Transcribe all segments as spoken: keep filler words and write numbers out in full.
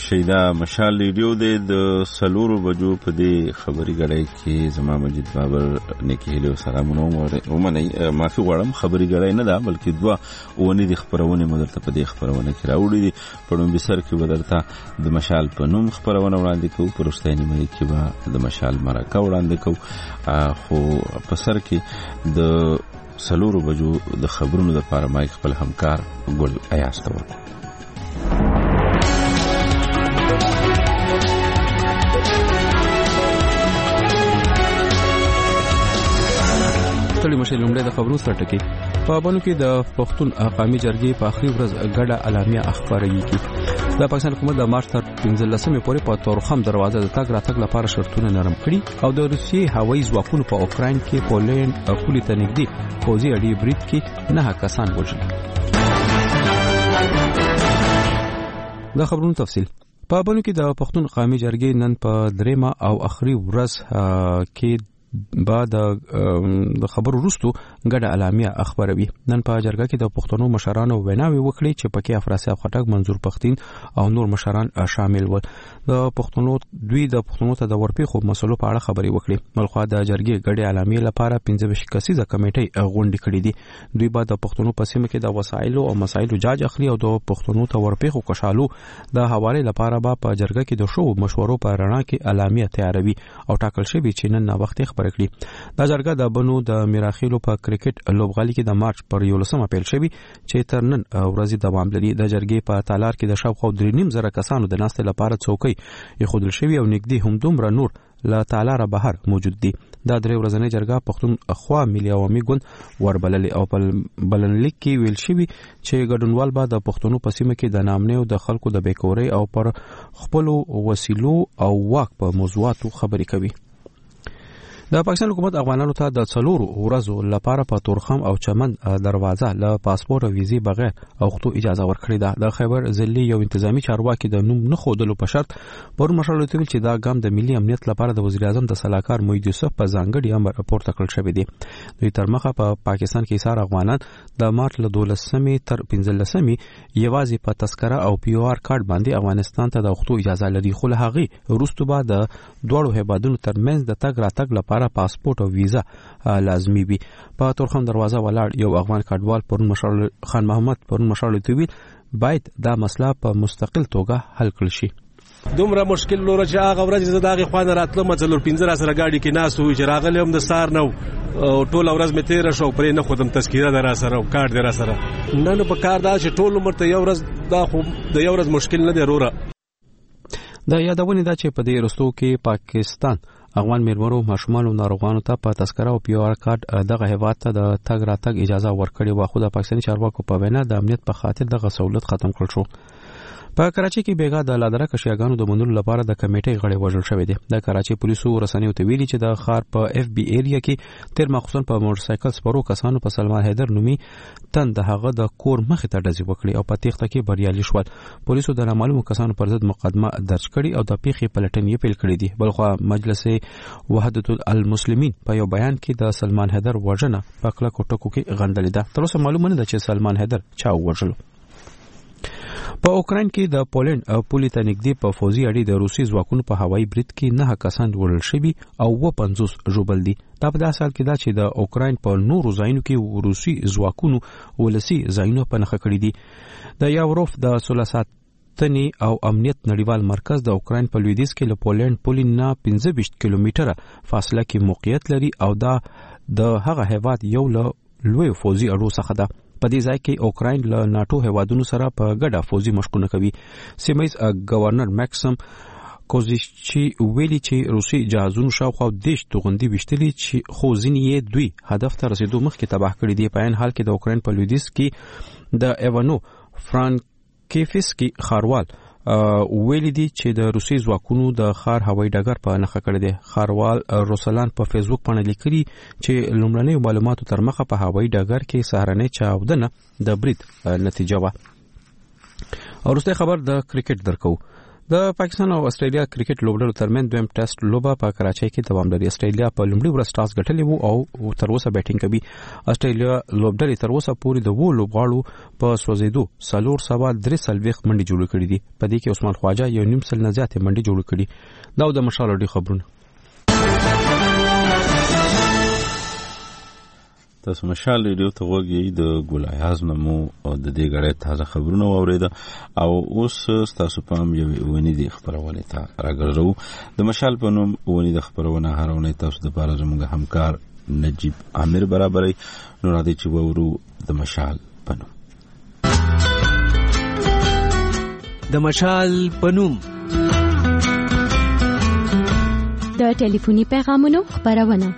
شیدا مشال ریډیو د سلورو بجو په دې خبري غړای کې زما مجید بابر نیکی هلو سلامونه ومني معافي غواړم خبري غړای نه ده بلکې دوا ونی د خبرونه مدرته په دې خبرونه کې راوړي دي پړم بسر کې ودرته د مشال په نوم خبرونه وړاندې کوو پرستاني مې کې به د مشال مرکه وړاندې کوو خو په سر کې د سلورو بجو د خبرونو د لپاره مای خپل همکار ګل ایاز ته ورکو ټولې مشر لومړی د خبرو سره ټکی په بانو کې د پښتون قومي جرګې په اخري ورځ ګډه اعلامیه اخباري کی د پاکستان حکومت د مارچ تر پنځلسمې پورې په تورخم دروازه د تګ راتګ لپاره شرطونه نرم کړي او د روسیې هوایي ځواکونو په اوکراین کې پولند او پولي ته نږدې فوزي اډې برید کې نه کسان وژل. د خبرونو تفصیل په بانو کې د پښتون قومي جرګې نن په دریمه او اخري ورځ کې بعد د خبرو وروسته ګډه اعلامیه اخباروي. نن په جرګه کې د پښتنو مشرانو ویناوي وکړي چې پکې افراسیاب خټک منظور پښتين او نور مشران شامل ول. د پښتنو دوی د پښتنو ته د ورپېخو مسلو په اړه خبري وکړي. ملخوا د جرګې ګډه اعلامیه لپاره پنځه ویشت کسیزه کمیټه غونډه کړې دي. دوی بعد د پښتنو په سیمه کې د وسایلو او مسایلو جاج اخلي او د پښتنو ته ورپېخو کوشالو د حواله لپاره به په جرګه کې د شو مشورو په رڼا کې اعلامیه تیاروي او ټاکل شوی چې نن وخت خبرکړي. دا جرګه د بنو د میراخیلو په کرکټ لوبغالي کې د مارچ پر یولسمه پیل شوی چې تر نن ورځې دوام لري. د جرګې په تالار کې د شاوخوا درې نیم زره کسانو د ناستې لپاره څوکۍ یخودل شوی او نږدې هم دومره نور له تالار بهر موجود دي. دا درې ورځنۍ جرګه پښتون اخوا ملي عوامي ګوند وربللې او په بلنلیک کې ویل شوی چې ګډونوال به د پښتنو په سیمه کې د نامنیو د خلکو د بیکوري او پر خپل وسیلو او واک په موضوعاتو خبرې کوي. د پاکستان حکومت افغانانو ته د څلورو ورځو لپاره په تورخم او چمن دروازه له پاسپورت او ویزې بغیر اوختو اجازه ورکړې ده. د خیبر ضلعي یو انتظامی چارواکي د نوم نه خودلو په شرط پر مشرلو ته چې دا ګام د ملي امنیت لپاره د وزیر اعظم د سلاکار موحد یوسف په ځانګړي امر پورته کړل شوی دی. دوی تر مخه په پا پاکستان کې ایثار افغانان د مارچ له دولسمې تر پنځلسمې یوازې په تذکره او پی او آر کارت باندې افغانستان ته د اوختو اجازه لري. خو له هغه وروسته به د دوړو هیوادونو ترمنځ د تګ راتګ لپاره پاسپورت او ویزا لازمي وي. په تورخم دروازه ولاړ یو افغان کډوال پرون مشر خان محمد پرون مشر لوی باید دا مسله په مستقل توګه حل کړي شي. دومره مشکل لور چې هغه ورځ زه دغه خوانه راتلم څلور پنځه سره گاډي کې ناس وو چې راغلم د سار نو ټول ورځ مې تیر شو پرې نه خودم تذکره در سره او کارت در سره نه نو په کار دا چې ټول عمر ته یو ورځ دا خو د یو ورځ مشکل نه دی وروره. دا یادونه ده چې په دې رستو کې پاکستان افغان میرمنو ماشومانو ناروغانو ته په تذکره او پی او آر کارت دغه هیواد ته د تګ راتګ اجازه ورکړي و. خو د پاکستاني چارواکو په وینا د امنیت په خاطر دغه سہولت ختم کړل شو. په کراچي کې بیګا د لادرک شیاګانو د منلو لپاره د کمیټې غړي وژل شوې دي. د کراچي پولیسو رسنیو ته ویلي چې د خار په اف بي ایریا کې تیر مخصوصا په موټر سایکل سپرو کسانو په سلمان حیدر نومي تن د هغه د کور مخې ته ډزې وکړي او په تیښته کې بریالي شول. پولیسو د نامعلومو کسانو پر ضد مقدمه درج کړي او د پیښې پلټنې پیل کړې دي. بلخو مجلس وحدت المسلمین په یو بیان کې د سلمان حیدر وژنه په کلکو ټکو کې غندلې ده. تر اوسه معلومه نه ده چې سلمان حیدر چا وژلو. په اوکراین کې د پولند او پولي ته نږدې په فوزي اډې د روسي ځواکونو په هوایي برید کې نه کسان وژل شوي او و پنځوس ژوبل دي. دا په داسې حال کې ده چې د اوکراین په نورو ځایونو کې روسي ځواکونو ولسي ځایونه په نښه کړي دي. د یاوروف د سولاسات تنی او امنیت نړیوال مرکز د اوکراین په لویدیځ کې له پولند پولي نه پنځه ویشت کیلومتره فاصله کې موقعیت لري او دا د هغه هیواد یو له لوی فوزي اډو څخه ده. په دې ځای کې اوکراین له ناتو هیوادونو سره په ګډه فوزي مشقونه کوي. سیمایز گورنر ماکسم کوزیچي ویلي چې روسي جهازونو شاوخوا دیش توغندي وشتلي چې خو ځینې یې دوی هدف ته رسیدو مخکې تباه کړي دي. په عین حال کې د اوکراین په لویدیځ کې د ایوانو فرانکیفسکي خاروال ویلي دي چې د روسي ځواکونو د خار هوایي ډګر په نښه کړی دی. خاروال روسلان په فیسبوک باندې لیکلي چې لومړنۍ معلوماتو تر مخه په هوایي ډګر کې سهارنۍ چاودنه د برید نتیجه وه. او وروستی خبر د کرکټ درکو. د پاکستان او استرالیا کرکټ لوبډلو ترمنځ دویم ټیسټ لوبه په کراچۍ کې دوام لري. استرالیا په لومړي ورځ ټاس ګټلی وو او تر اوسه بیټینګ کوي. استرالیا لوبډلې تر اوسه پورې د وو لوبغاړو په سوځیدو څلور سوه درې څلوېښت منډې جوړې کړې دي. په دې کې عثمان خواجه یو نیم سل نه زیاتې منډې جوړې کړې. دا د مشال اډي خبرونه. تاسو مشال ریډیو ته وګورئ. د ګولایاز نمو او د دې غړې تازه خبرونه واوریده او اوس تاسو پام یو ونی د خبرونه ته راګرځو. د مشال په نوم ونی د خبرونه هرونه تاسو د بار زموږ همکار نجیب عامر برابرۍ نو را دي چې وورو د مشال په نوم. د مشال په نوم د ټلیفوني پیغامونو خبرونه.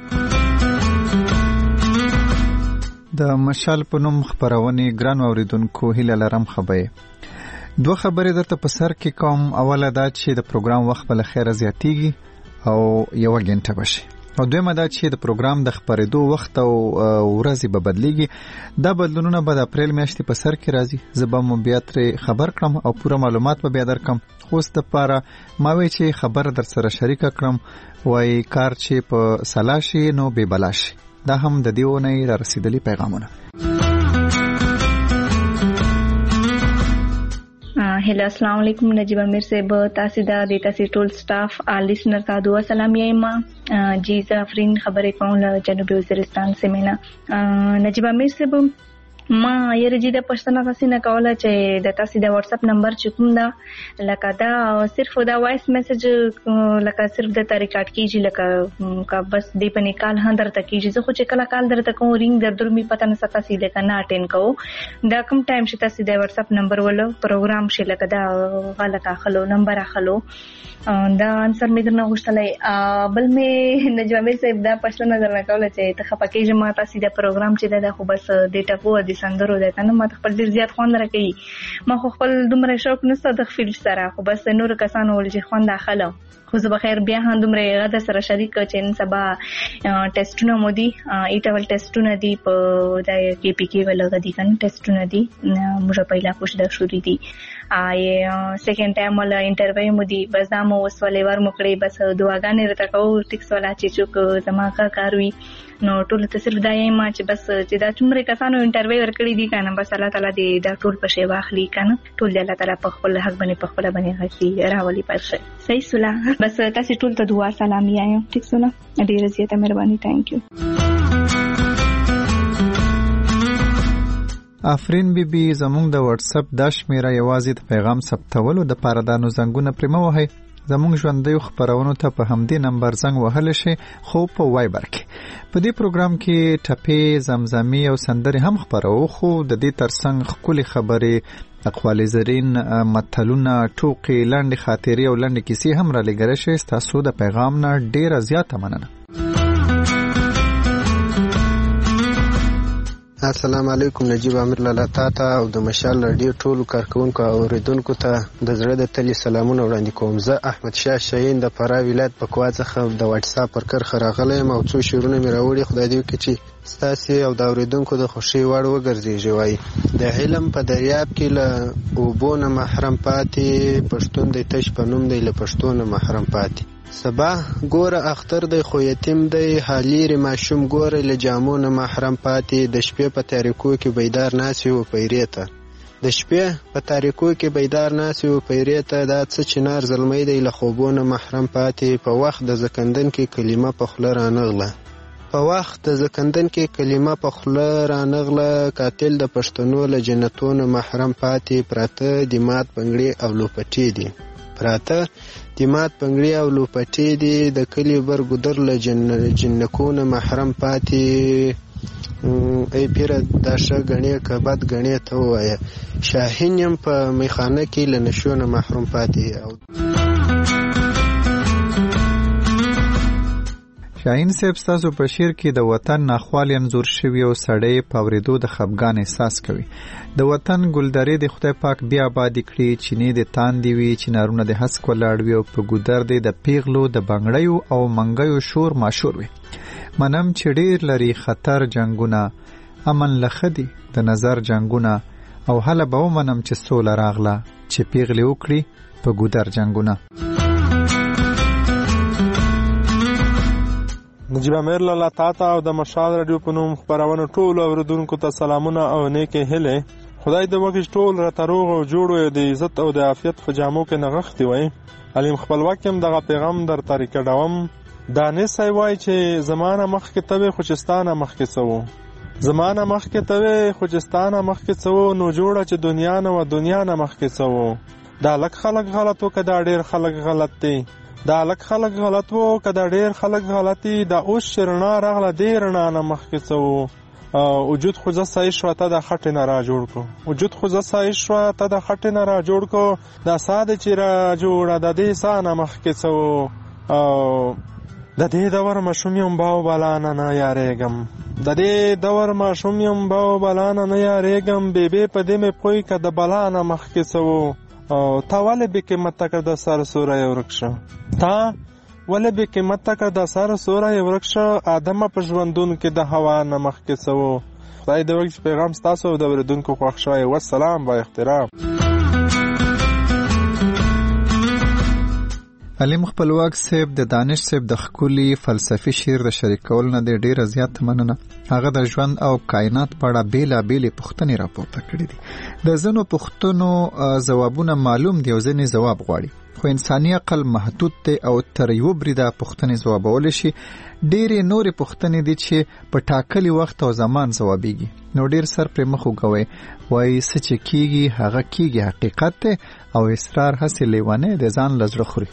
د مشال په نوم خبرونه ګران اوریدونکو هیله لرم خبرې دوه خبرې درته په سر کې کوم. اوله دا چې د پروګرام وخت بل خیر زیاتیږي او یو غنټه بشي او دویمه دا چې د پروګرام د خبرېدو وخت او ورځې به بدلیږي. دا بدلونونه به د اپریل میاشتې په سر کې راځي. زه به مو بیا ترې خبر کړم او پوره معلومات به بیا درکم. خو ست لپاره ما وی چې خبر در سره شریک کړم. وای کار چې په سلاشي نو به بلاشي. دا هم د دیونه را رسیدلی پیغامونه. هله السلام علیکم. نجیب امیر صاحب تاسو دا د تاسو ټول سټاف ال لیسنر ته دعا سلام یما. جی زفرین خبرې کوم له جنوبي وزیرستان سیمه. نجیب امیر صاحب ما یې رجی د پښتنه غسینه کوله چې د تاسو د واتس اپ نمبر چې کوم دا لکه دا صرف دا وایس میسج لکه صرف د ریکارډ کیږي لکه کا بس دی په نکال هندر ته کیږي. زه خو چې کله کال درته کوم رینګ در در می پته نه ستا سي لکه نه اټین کو دا کوم ټایم چې تاسو د واتس اپ نمبر ولو پروګرام شي لکه دا غلطه خلو نمبر اخلو دا انسر می درنه غوښتلای. بل می نجیب امیر صاحب دا پښتنه درنه کوله چې ته خپکیږي ما تاسو د پروګرام چې دا خو بس ډیټا کو د سندرو ده کنه ما خپل ډیر زیات خوند راکې. ما خو خپل دومره شوق نشته د فیلډ سره خو بس نور کسانو ول چې خوند اخلو. خو زه بخیر بیا هم دومره غدا سره شریک چې نن سبا ټیسټونه مو دي ایټول ټیسټونه دي په د کې پی کې ولغه دي کنه ټیسټونه دي موږ पहिला کوش د شوري دي آی سیکنډ ټایم ول انټرویو مو دي بس دا مو وسولې ور مکړې بس دعاګانې رته کو ټیکس والا چې چوک زماګه کاروي نو ټول ته صرف دا یې ما چې بس چې دا څومره کسانو انټرویو ورکړي دي کنه بس الله تعالی دې دا ټول په شی واخلي کنه ټول دې الله تعالی په خپل حق باندې په خپل باندې غسي راولي پرشه صحیح سلا بس تاسو ټول ته دعا سلام یایم ټیک سلا ډیره زیاته مهرباني ثانک یو. آفرین بی بی زمونږ د واتس اپ د شمیره یوازې د پیغام ثبتولو د پاره د نو زنګونه پرمو وهي. زمونږ ژوندۍ خبرونو ته په همدې نمبر زنګ وهل شي خو په وایبر کې. په دې پروګرام کې ټپې زمزمي او سندري هم خبرو خو د دې ترڅنګ خولي خبرې اقوال زرین متلونه ټوکې لاندې خاطرې او لاندې کیسې هم را لګره شي. تاسو د پیغام نه ډیره زیاته مننه. السلام علیکم. نجیب عامر لاله تاته او د مشال رادیو ټولو کارکونکو او اوریدونکو ته د زړه د تلې سلامونه وړاندې کوم. زه احمد شاه شاهین د فراه ولایت په کوا څخه د واتس اپ پر کرخه راغلی یم او څو شعرونه مې راوړي. خدای دې وکړي چې ستاسې او د اوریدونکو د خوښۍ وړ وګرځېږي. وایي د علم په دریاب کې له اوبو نه محرم پاتې پښتون دی تش په نوم دی له پښتو نه محرم پاتې. سبا ګوره اختر دی خو یتیم دی حالیر ماشوم ګوره له جامو نه محرم پاتې. د شپې په تاریکو کې بیدار ناسي و پیرې ته د شپې په تاریکو کې بیدار ناسي و پیرې ته دا څه چنار زلمی دی له خوبو نه محرم پاتې. په وخت د زکندن کې کلمه په خوله رانغله په وخت د زکندن کې کلمه په خوله رانغله. قاتل د پښتنو له جنتونو محرم پاتې. پراته د مات پنګړي او لوپټې دي پراته د مات پنګړي او لوپټې دي د کلي بر ګدر له جن جنکونه محرم پاتې. ای پیره دا ښه ګڼې که بد ګڼې ته ووایه. شاهین یم په میخانه کې له نشو نه محروم پاتې. او شاهین صاحب ستاسو په شعر کې د وطن ناخوالي انځور شوی او سړی په اورېدو د خفګان احساس کوي. د وطن ګلدارې د خدای پاک بیا آبادي کړي. چینې د تاندې وي چنارونه د هسک ولاړ وي او په ګودر دی د پیغلو د بنګړیو او منګیو شور ماشور وي. منم چې ډېر لري خطر جنگونه امن لخدي د نظر جنگونه او هله به ومنم چې سوله راغله چې پیغلې وکړي په ګودر جنگونه. نجیب امیر لاله تاته او د مشال رادیو په نوم خپرونه ټولو اوریدونکو ته سلامونه او نیکې هیلې. خدای دې وکړي ټول راته روغ او جوړ وي، د عزت او د عافیت په جامو کې نغښتي وي. علیم خپلواک یم دغه پیغام در طریقه ډوم. دانش وای چې زمانه مخکې ته وي خو چې ستانه مخکې څه وو، زمانه مخکې ته وي خو چې ستانه مخکې څه وو، نو جوړه چې دنیا نه و دنیا نه مخکې څه وو. دا لک خلک غلط وو که دا ډېر خلک غلط دی، دا لک خلک غلط وو که دا ډېر خلک غلط دي، دا اوس چې رڼا راغله دې رڼا نه مخکې څه وو. وجود خو زه صحیح شوه ته د خټې نه را جوړ کړو، وجود خو زه صحیح شوه ته د خټې نه را جوړ کړو، دا سا ده چې را جوړه د دې سا نه مخکې څه وو. د دې دور ماشوم یم باو بالا نه نه یارېږم، د دې دور ماشوم یم باو بالا نه نه یارېږم، بېبې په دې مې پوی که د بلا نه مخکې څه وو. تا ولې بې قیمته کړ د سر سوری ورک شه، تا ولې بې قیمته کړ د سر سوری ورک شه، آدمه په ژوندون کې د هوا نه مخکې څه وو. خدای دې وکړي چې پیغام ستاسو او د اورېدونکو خوښ شوی. والسلام با احترام. علیم خپلواک صاحب د دانش صاحب د ښکلي فلسفي شعر د شریکول نه دی ډیره زیاته مننه. هغه د ژوند او کائنات په اړه بیلابېلې پوښتنې راپورته کړې دي. د ځینو پوښتنو ځوابونه معلوم دي او ځینې ځواب غواړي، خو انساني عقل محدود دی او تر یو بریده پوښتنې ځوابولی شي. ډېرې نورې پوښتنې دي چې په ټاکلي وخت او زمان ځوابیږي، نو ډېر سر پرې مخ وګوئ. وایي څه چې کیږي هغه کیږي، حقیقت دی، او اصرار هسې لیونی د ځان له زړه خوري.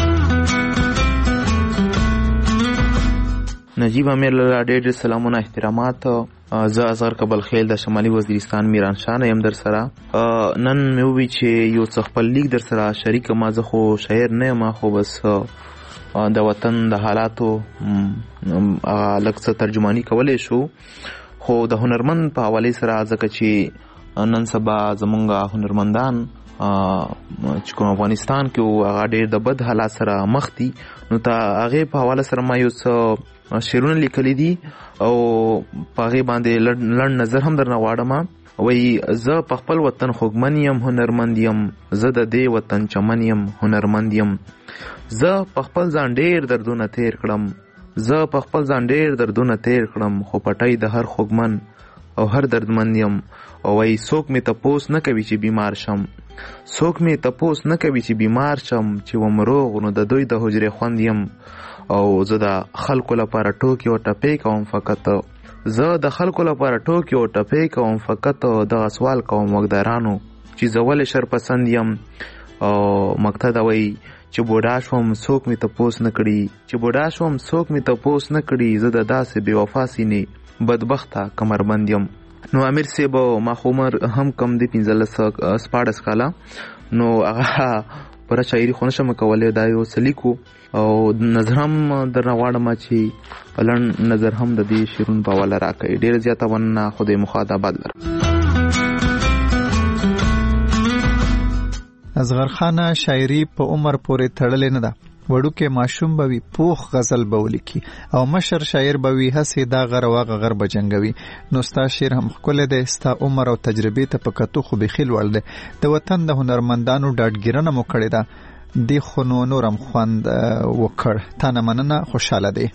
نجیب امیر لاله ډېر ډېر سلامونه احترامات. زه اصغر کبل خیل د شمالي وزیرستان میران شاه یم در سره. نن مې ووی چې یو څه خپل لیک در سره شریک ما. زه خو شاعر نه یم، خو بس د وطن د حالاتو لږ څه ترجماني کولی شو، خو د هنرمند په حوالې سره ځکه چې نن سبا زمونږ هنرمندان چې کوم افغانستان کې هغه ډېر د بد حالات سره مخ دي، نو ته هغې په حواله سره ما یو څه شعرونه لیکلي دي او په هغې باندې لنډ نظر هم درنه غواړم. وایي زه په خپل وطن خوږمن یم هنرمند یم، زه د دې وطن چمن یم هنرمند یم، زه په خپل ځان ډېر دردونه تیر کړم، زه په خپل ځان ډېر دردونه تیر کړم، خو پټۍ د هر خوږمن او هر دردمند یم. او وایي څوک مې تپوس نه کوي چې بیمار شم، څوک مې تپوس نه کوي چې بیمار شم، چې وم روغ نو د دوی د حجرې خوند یم. او زه د خلکو لپاره ټوکې او ټپې کوم فقط، زه د خلکو لپاره ټوکې او ټپې کوم فقط، دغه سوال کوم وګدارانو چې زه ولې شرپسند یم. او مقصد وایي چې بوډا شوم څوک مې تپوس نه کړي، چې بوډا شوم څوک مې تپوس نه کړي، زه د داسې بې وفا سینې بدبخته کمربند یم. نو امیر صاحب ما خو عمر هم کم دی پنځلس شپاړس کاله، نو هغه پوره شاعري خو نشم کولی، دا یو څه لیکو او نظر هم درنه غواړم چې لنډ نظر هم د دې شعرونو په حواله راکړئ. ډېره زیاته مننه. خدای مو ښاد آباد لرم. اصغر خانه شاعري په عمر پورې تړلې نه ده. وړوکې ماشوم به وي پوخ غزل به ولیکي او مشر شاعر به وي هسې دا غر واغه غر به جنګوي. نو ستا شعر هم ښکلی دی، ستا عمر او تجربې ته په کتو خو بیخي لوړ دی. د وطن د هنرمندانو ډاډګیرنه مو کړې ده، دې خو نو نور هم خوند وکړ. تا نه مننه، خوشحاله دی.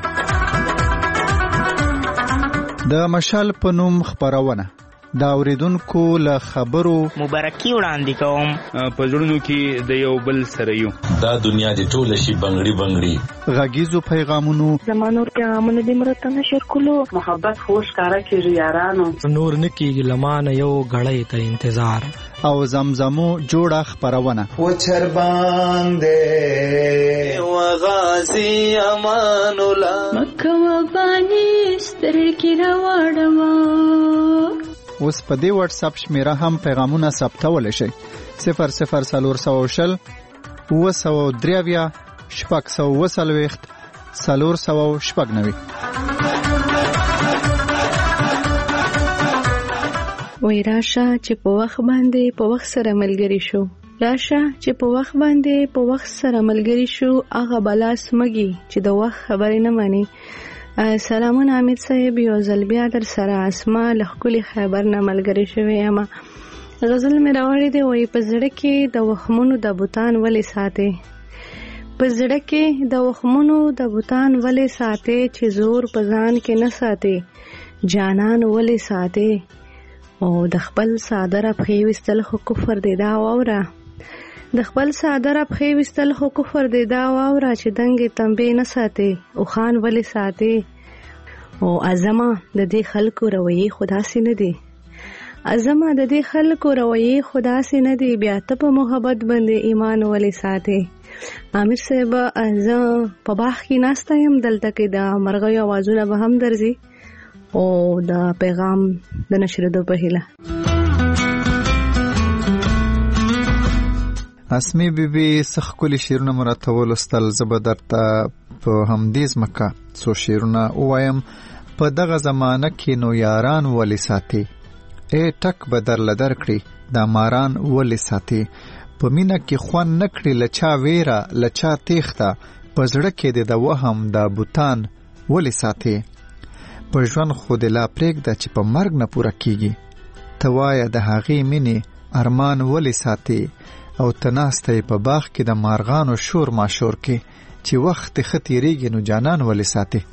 د مشال په نوم خپرونه دا اوریدونکو له خبرو مبارکي وړاندې کوم. په زړونو کې د یو بل سره یو، دا دنیا دې ټوله شي بنګړي بنګړي. غږیزو پیغامونو زمانو پیغامونه دې مرته نشر کولو، محبت خوش کارا کیږي یارانو، نور نکیږي لمانه یو غړې ته انتظار. او زمزمو جوړه خپرونه و چر باندې و غازی امان الله مکه و بانی سترګې راوړم. اوس په دې واتس اپ شمیره هم پیغامونه ثبتولی شئ. صفر صفر څلور سوه شل اوه سوه درې اویا شپږ سوه اوه څلوېښت څلور سوه شپږ نوي. وای راشه چې په وخت باندې په وخت سره ملګری شو، راشه چې په وخت باندې په وخت سره ملګری شو، هغه بلا سمږي چې د وخت خبرې نه مانی. سلامونه حمید صاحب، یو ځل بیا در سره اسما له ښکلي خیبر نه ملګرې شوې یم. غزل مې راوړی دی، وایي په زړه کې د وخمونو د بوتان ولې ساتي، په زړه کې د وخمونو د بوتان ولې ساتي، چې زور په ځان کې نه ساتي جانان ولې ساتي. او د خپل صادره پښې وستل خو کفر دی دا واوره، د خپل صادره پښې وستل خو کفر دی دا واوره، چې دنګې تنبې نه ساتي او خان ولې ساتي. او ازمه د دې خلکو رویې خدا سي نه دي، ازمه د دې خلکو رویې خدا سي نه دي، بیا ته په محبت باندې ایمان ولې ساتي. امیر صاحب زه په باغ کې ناسته یم، دلته کې د مرغیو اوازونه به هم درځي او د پیغام د نشریدو په هیله. اسمی بیبي سخ کلی شیرونه مرته ولستل، زه به درته په همدې ځمکه څو شیرونه ووایم، په دغه زمانه کې نو یاران ولې ساتي، ای ټک به درله درکړي دا ماران ولې ساتي، په مینه کې خوند نه کړي له چا ویره له چا تیښته، په زړه کې د د وهم دا بوتان ولې ساتي. په ژوند خو دې لا پرېږده چې په مرګ نه پوره کېږي، ته وایه د هغې مینې ارمان ولې ساتي، او ته ناسته یې په باغ کې د مارغانو شور ماشور کې، چې وخت ښه تېرېږي نو جانان ولې ساتي.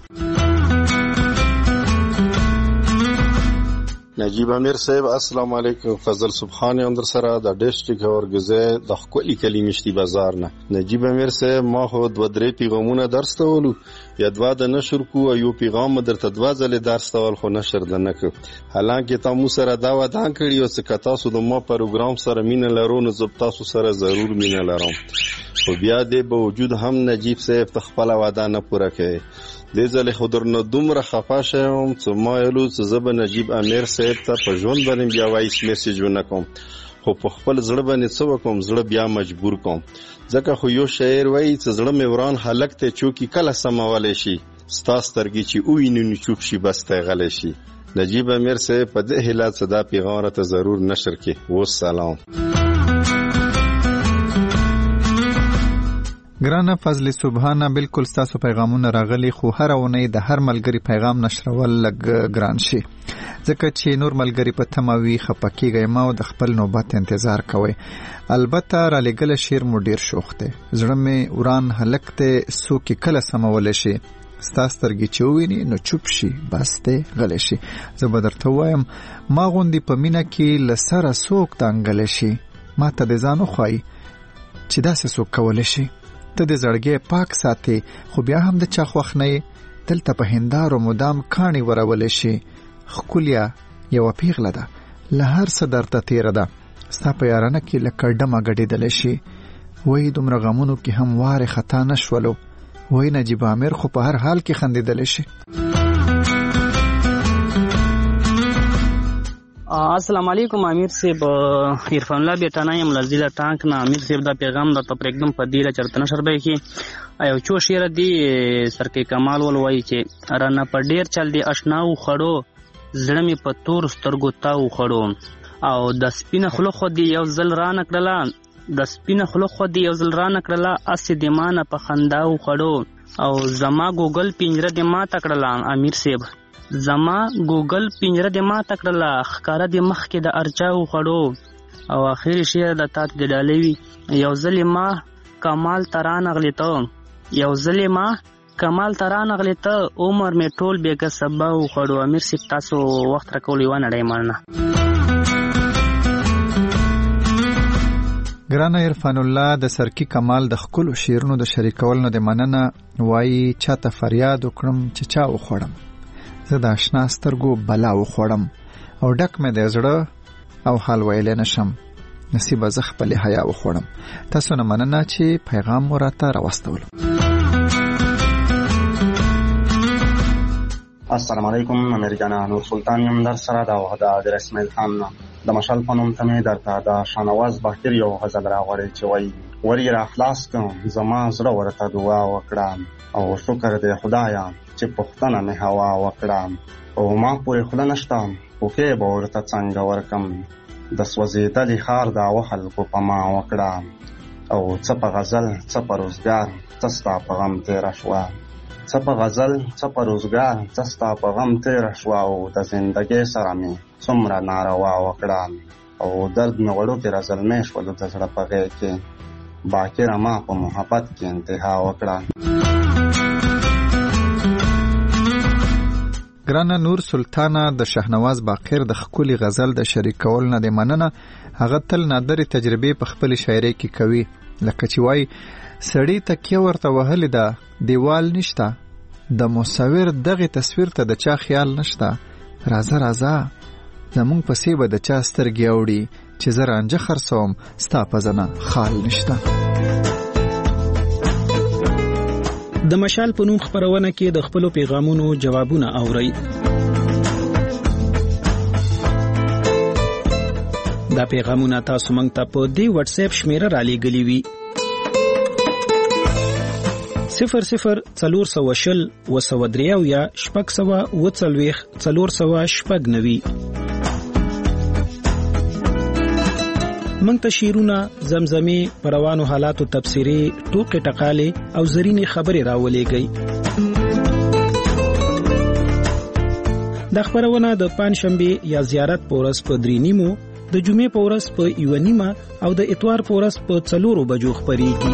نجیب امیر صاحب السلام علیکم. فضل سبحان هم در سره د ډیسټریکټ اورګزه د خپل کلی مشتي بازار نه. نجیب امیر صاحب ما هو دو درې پیغامونه درس تولو، یا دوا د نشر کو، یو پیغام درته دوا ځله درس تول خو نشر د نکو، حالانکه تاسو سره دا ودان کړی او څه تاسو د ما پروګرام سره مینه لرو نو زب تاسو سره ضرور مینه لرم، خو بیا دې باوجود هم نجیب صاحب تخپل وعده نه پوره کړي. دې ځله خو درنه دومره خفه شوم چې ما یلو چې زه به نجیب امیر صاحب ته په ژوند باندې بیا وایس میسیج ونه کوم، خو په خپل زړه باندې څه وکم، زړه بیا مجبور کوم، ځکه خو یو شاعر وایي چې زړه مې وران هلک ته چوکي کله سمولی شي، ستا سترګې چې وویني نو چوپ شي بس تی غلی شي. نجیب امیر صاحب په دې هیله چې دا پیغام راته ضرور نشر کړي. والسلام. ګرانه فضل سبحانه بالکل ستاسو پیغامونه راغلي، خو هر اونۍ د هر ملګری پیغام نشرول لږ ګران شي، ځکه چې نور ملګری په تمه وي، خفه کېږئ ما او د خپل نوبت انتظار کوئ. البته را لېږلی شعر مو ډېر شوق دی، زړه مې وران هلک دی څوک یې کله سمولی شي، ستا سترګې چې وویني نو چوپ شي بس دی غلی شي. زه به درته ووایم ما غوندې په مینه کې له سره څوک دانګلی شي، ما ته د ځان وښایي چې داسې څوک کولی شي. ته د زړګي پاک ساتي خو بیا هم د چا خوښ نه یې، دلته په هندارو مدام کاڼي ورولی شي. ښکلیا یوه پیغله ده له هر څه درته تیره ده، ستا په یارانه کې لکه ډمه ګډېدلی شي. وایي دومره غمونو کې هم وارې خطا نه شولو، وایي نجیب امیر خو په هر حال کې خندېدلی شي. السلام علیکم امیر صاحب، عرفان الله بیٹانا یم لذیذ ټانک نه. امیر صاحب دا پیغام د تپریکدم په دیره چرته نشر به کې ایو چو شیر دی سرکې کمال ول وای چې رانا په ډیر چل دی آشناو خړو، زړه می په تور سترګو تاو خړو، او د سپینه خلو خو دی یو ځل را نکړه، د سپینه خلو خو دی یو ځل را نکړه، اس دی مان په خنداو خړو، او زما ګوګل پنجره دی ما تکړه. امیر صاحب زما ګوګل پنجره دی ما تکړه، خکاره دی مخ کې د ارچاو خړو، او اخر شعر د تات د ډالوي یو ځل ما کمال تران اغلیته، یو ځل ما کمال تران اغلیته، عمر می ټول بیګه سبا خړو. امیر صاحب تاسو وخت راکول یو نه دی مانه. ګرانه عرفان الله د سرکی کمال د خپل شیرونو د شریکول نه د مننه، وایي چاته فریاد وکړم چې چا وخوړم، زه د آشنا سترګو بلا وخوړم، او ډک مې د زړه او حال ویلی نشم، نصیبه زه خپلې حیا وخوړم. تاسو نه مننه چې پیغام مو راته راواستولو. السلام علیکم، امیر جانا نور سلطان یم در سره د وحده د اسماعیل خان نه. د مشال په نوم ته مې درته د شاهنواز بهیر یو غزل راغلی چې وایي ور یې راخلاص کړم زما زړه ورته دعا وکړه، او شکر دی خدایا چې پښتنه مې هوا وکړه، او ما پورې خوله نشته پوکې به ورته څنګه ورکم، د سوځېدلي ښار د اوه خلکو په ما وکړه، او څه په غزل څه په روزګار څه ستا په غم تېره شوه، څه په غزل څه په روزګار څه ستا په غم تېره شوه، او د زندګۍ سره مې څومره ناروا وکړه، او درد مې وړو کې رازلمې شولو د زړه په غېږ کې باقر ما په محبت کې انتها وکړه. ګرانه نور سلطانه د شهنواز باقر د خولي غزل د شریکول نه د مننه. هغه تل نادر تجربه په خپل شاعرۍ کې کوي، لکه چې وای سړی تکیه ورته وهلې ده دیوال نشته، د مصور دغه تصویر ته د چا خیال نشته، رازه رازه زمونږ پسې به د چا سترګې اوړي چې زه رانجه خرڅوم ستا په زنه خال نشته. د مشال په نوم خپرونه کې د خپلو پیغامونو جوابونه اورئ. دا پیغامونه تاسو موږ ته په دې واتس اپ شمیره را لېږلي وي صفر صفر څلور سوه شل اوه سوه درې اویا شپږ سوه اوه څلوېښت څلور سوه شپږ نوي. موږ ته شعرونه، زمزمې، په روانو حالاتو تبصرې، ټوکې ټقالې او زرینې خبرې راولېږئ. دا خپرونه د پنجشنبې یا زیارت په ورځ په درې نیمو، د جمعې په ورځ په یوه نیمه او د اتوار په ورځ په څلورو بجو خپرېږي.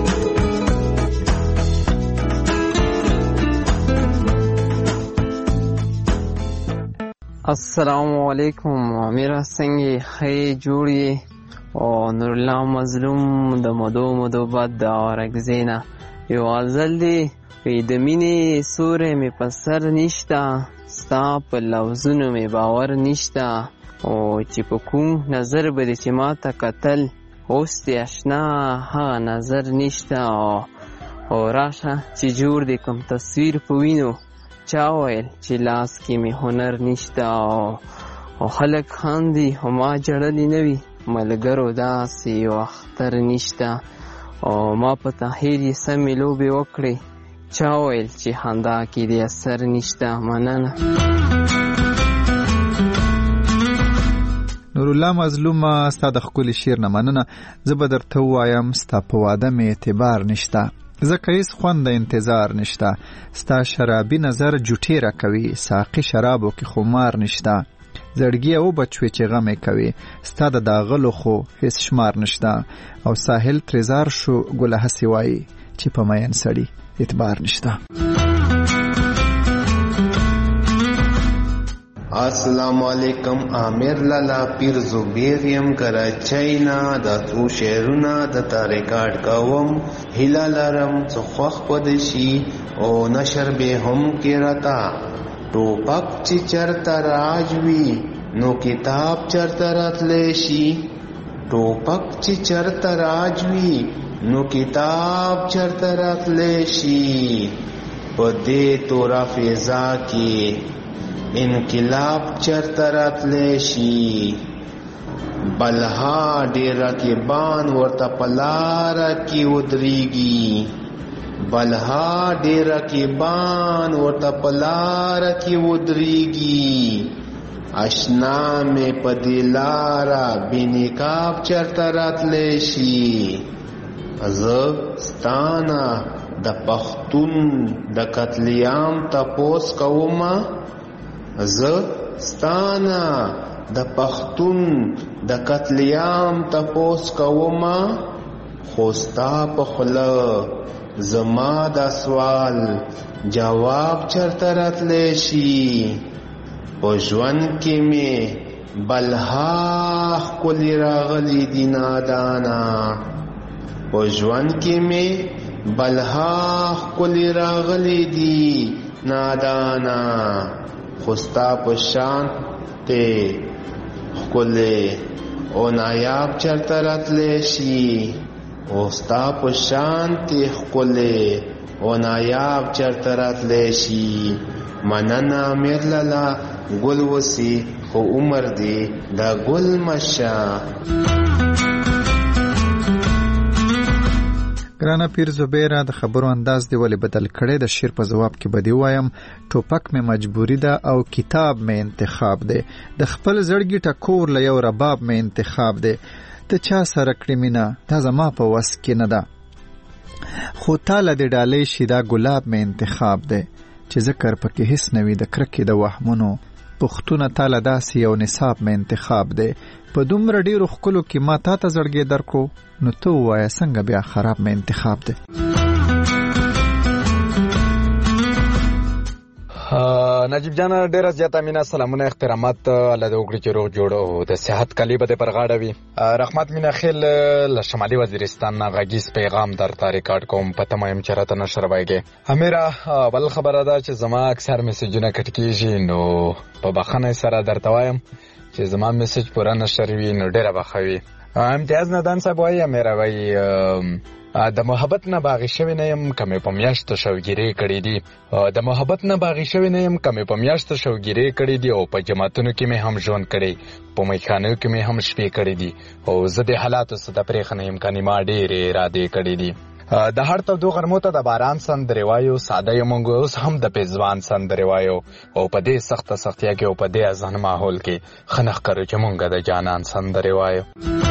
السلام علیکم. میرا څنګه خې جوړې او نور الله مظلوم د مدو مدو بعد د اورګزینا یو غزل دی د مینې سورې مې په سر نشته، ستا په لفظونو مې باور نشته، او چې په کوم نظر به دې چې ما ته کتل اوس دې اشنا هغه نظر نشته. او راشه چې جوړ دې کوم تصویر په وینو چا ویل چې لاس کې مې هنر نشته. او خلک خاندي او ما جړلی نه وي، ملګرو داسې یو اختر نشته. او ما په تحیر یې سمې لوبې وکړې، چا ویل چې خندا کې دې اثر نشته. مننه. نور الله مظلومه ستا د ښکلي شعر نه مننه. زه به درته ووایم ستا په واده مې اعتبار نشته، ځکه هیڅ خوند د انتظار نشته. ستا شرابي نظر جوټې راکوي، ساقي شرابو کې خمار نشته. زړګي او بچوي چې غمې کوي، ستا د داغلو خو هیڅ شمار نشته. او ساحل ترزار شو ګله هسې وایي چې په مین سړي اعتبار نشته. السلام علیکم. عامر لالا پیر زبیر یم کراچۍ نه، د څو شعرونه د تا ریکارډ کوم، هیله لرم څه خوښ پدې شي او نشر به هم کې راته. ټوپک چې چرته راج وي نو کتاب چرته راتلی شي، ټوپک چې چرته راج وي نو کتاب چرته راتلی شي. په دې تورا فضا کې انقلاب چرته راتلی شي. بلها ډېر رقیبان ورته په لاره کې ودرېږي، بلها ډېر رقیبان ورته په لاره کې ودرېږي. اشنا مې په دې لاره بې نقاب چرته راتلی شي. زه ستانه د پښتون د قتلیام تپوس کومه، زه ستانه د پښتون د قتلیام تپوس کومه، خو ستا په خوله زما دا سوال جواب چرته راتلی شي. په ژوند کې مې بلها ښکلي راغلي دي نادانا، په ژوند کې مې بلها ښکلي راغلي دي نادانا. خو ستا په شان ته ښکلی او نایاب چرته راتلی شي، او ستا په شان ته ښکلی او نایاب چرته راتلی شي. مننه امیر لالا ګل وسی خو عمر دی دا ګل مشه. ګرانه پیر زبیره د خبرو انداز دی ولې بدل کړی؟ د شعر په جواب کې بدی وایم ټوپک مې مجبوری ده او کتاب مې انتخاب دی، د خپل زړګي ټکور له یو رباب مې انتخاب دی. ته چا سره کړې مینه دا زما په وس کې نه ده، خو تاله د ډالۍ شي دا ګلاب مې انتخاب دی. چې ذکر پکې هیڅ نوي د کرکې د وهمونو پښتونه تعالی داسې یو نصاب مې انتخاب دی په دومره ډیرو ښکلو کې ما تا ته زړګی درکړو نو ته ووایه څنګه بیا خراب مې انتخاب دی. نجیب جان ډیره زیاته مینا سلامونه احترامات الله دې وکړي چې روغ جوړ او د صحت کلی به پر غاړه وي. رحمت مینا خیل له شمالي وزیرستان نه غږیز پیغام درته ریکارډ کوم په تمام چرته نشر وایګي. امیرا بل خبره ده چې زما اکثر میسجونه کټ کیږي نو په بخښنه سره درته وایم چې زما میسج پوره نشر وي نو ډیره بخښوي. امتیاز ندان صاحب وایي امیرا وایي د محبت نه باغی شوی نه يم کمې په میاشت شوګيري کړې دي د محبت نه باغی شوی نه يم کمې په میاشت شوګيري کړې دي او په جماعتونو کې مې هم ژوند کړی په میخانو کې مې هم شپې کړې دي او زه د حالاتو څخه پرېخ نه يم کني ما ډېرې اراده کړې دي. د هر تودو غرمو ته د باران سندرې وایو ساده یې مونږ اوس هم د پیزوان سندرې وایو او په دې سخته سختیا کې او په دې ازان ماحول کې خنخ کړو چې مونږ د جانان سندرې وایو.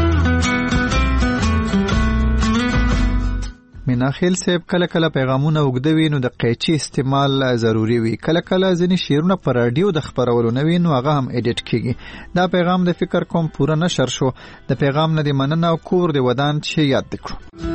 میناخیل صاحب کله کله پیغامونه وګدوي نو د قیچي استعمال ضروری وي. کله کله ځینې شعرونه پر رادیو د خبرولو نه وي نو هغه هم ایډیټ کیږي. دا پیغام د فکر کوم پوره نشر شو. د پیغام نه دی مننه او کور دی ودان چې یاد وکړو.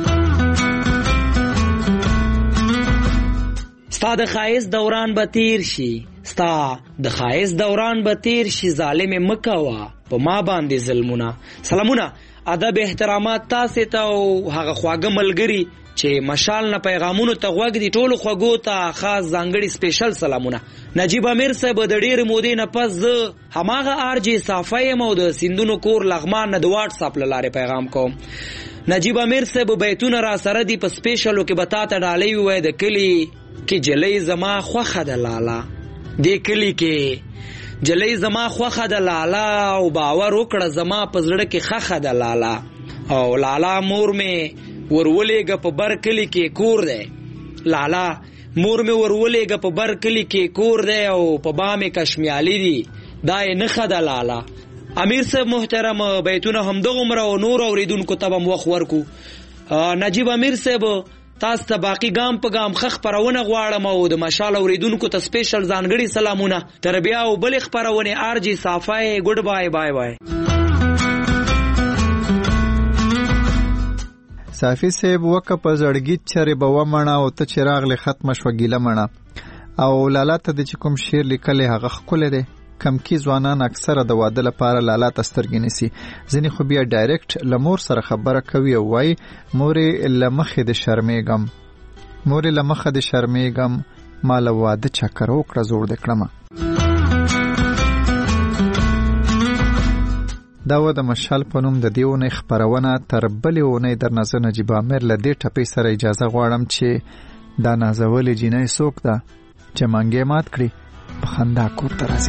ستا د خایس دوران به تیر شي ستا د خایس دوران به تیر شي ظالم مکوا په ما باندې ظلمونه. سلامونه ادب احترامات تاسو ته او هغه خواږه ملګری چې مشال نه پیغامونو ته غوږ دي ټولو خوږو ته خاص ځانګړي سپیشل سلامونه. نجیب امیر صاحب د ډېر مودې نه پس زه هماغه ارجی صافی مو د سندونو کور لغمان نه د واتس اپ لاره پیغام کوم. نجیب امیر صاحب بیتونه را سره دي په سپیشلو کې بتا ته ډالۍ وای د کلی کې جلې زما خوخه د لالا دې کلی کې جلې زما خوخه د لالا او باور وکړه زما په زړه کې خخه د لالا او لالا مور می ورولېګه په بر کلی کې کور دی لالا مور می ورولېګه په بر کلی کې کور دی او په بامې کشمیالي دي دا یې نخه د لالا. امیر صاحب محترم بیتونه همدغه عمر او نور اوریدونکو ته هم وخت ورکو. نجیب امیر صاحب تاسو ته باقی ګام په ګام خخ پرونه غواړم او د مشال اوریدونکو ته سپیشل ځانګړي سلامونه. تر بیا او بل خبرونه ارجی صافای ګډ بای بای بای. صافی صاحب وکه په زړګي چرې به ومنه او ته چراغ له ختم شو ګیله منه او لالا ته د کوم شعر لیکل هغه خپل دی. کم کی ځوانان اکثره د واده لپاره لالا تسترګې نیسي. ځینې خو بیا ډایرکټ لمور سره خبره کوي او وای مورې لمخې د شرمېږم مورې لمخې د شرمېږم مال واده چکر وکړه زوړ د کړم. دا و د مشال په نوم د دیونه خبرونه تر بلې ونې در نظر نجیب امیر له دې ټپې سره اجازه غواړم چې دا نازولې جنې څوک ده چې منګې مات کړي په خندا کور ته راځي.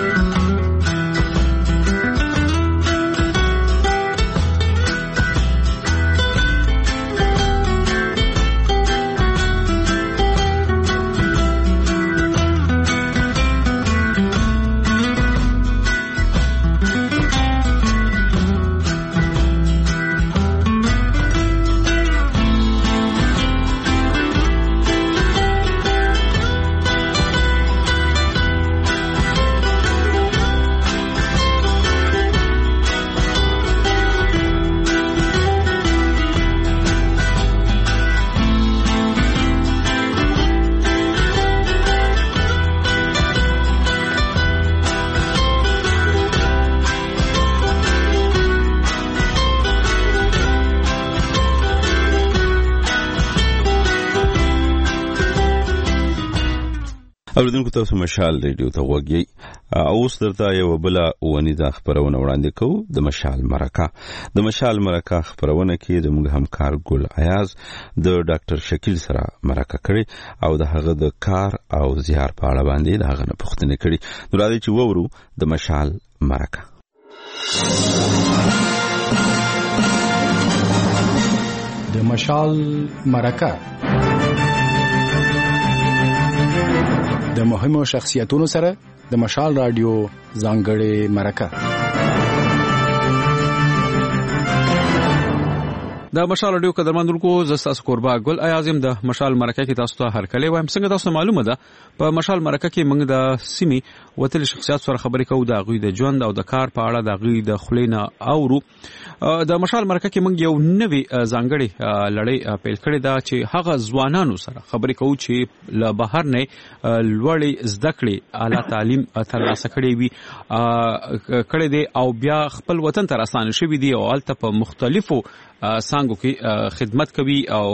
اوریدونکو تاسو مشال ریډیو ته وګورئ. اوس درته یو بل ونیزه خبرونه وړاندې کوو د مشال مرکه. د مشال مرکه خبرونه کې د موږ همکار ګل ایاز د ډاکټر شکیل سره مرکه کړي او د هغه د کار او زیار په اړه باندې د هغه نه پوښتنه کړي. نو راځي چې وورو د مشال مرکه. د مشال مرکه د مهمو شخصیتونو سره د مشال رادیو ځانګړې مرکه. د مشال رادیو قدرمندونکو زستاسو قربا ګل اعظم د مشال مرکه کې تاسو ته هرکلی وایم. څنګه تاسو معلومه ده په مشال مرکه کې موږ د سیمې وتل شخصیت سره خبرې کوو د غوي د ژوند او د کار په اړه د غوي د خلینا اورو. د مشال مرکه کې موږ یو نوې ځانګړې لړۍ پیل کړې ده چې هغه ځوانانو سره خبرې کوو چې له بهر نه لوړې زده کړې اعلی تعلیم ترلاسه کړې وي کړې دي او بیا خپل وطن ته راستانه شوي دي او هلته په مختلفو څانګو کې خدمت کوي او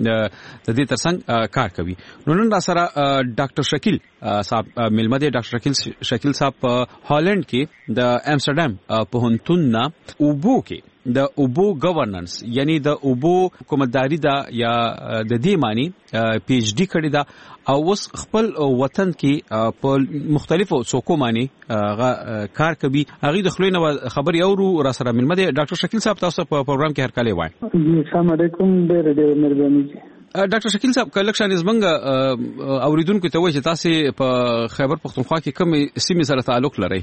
د دې ترڅنګ کار کوي. نو نن را سره ډاکټر شکیل صاحب ملمه دی. ډاکټر شکیل شکیل صاحب په هالند کې د امستردام پوهنتون نه اوبو کې د اوبو گورننس یعنی د اوبو حکومتداري دا یا د دې معنی پی ایچ ډی کړی دا او اوس خپل وطن کې په مختلفو څوکو معنی کار کوي. هغه د خلینو خبري اورو را سره ملمه دی. ډاکټر شکیل صاحب تاسو په پروګرام کې هرکلی وایي. السلام علیکم. ډېر ډېر مهرباني. ډاکټر شکیل صاحب کله شان زمنګ اوریدونکو ته وایي چې تاسو په خیبر پختونخوا کې کوم سیمې سره تعلق لرئ؟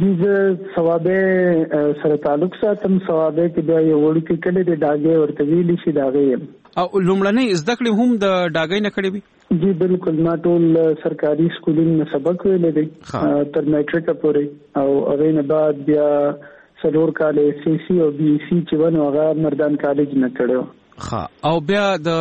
د ثوابه سره تعلق ساتم. ثوابه کې د یو وړوکی کلی د ډاګې ورته ویل شي داغه او لومړنۍ زده کړې هم د ډاګې نه کړې وي؟ جی بالکل. ما ټول سرکاري سکولونو سبق ویل دي تر میټریک پورې او هغه نه بعد بیا څلور کال سی سی او بی سی چې ونه هغه مردان کالج نه کړو. ها او بیا د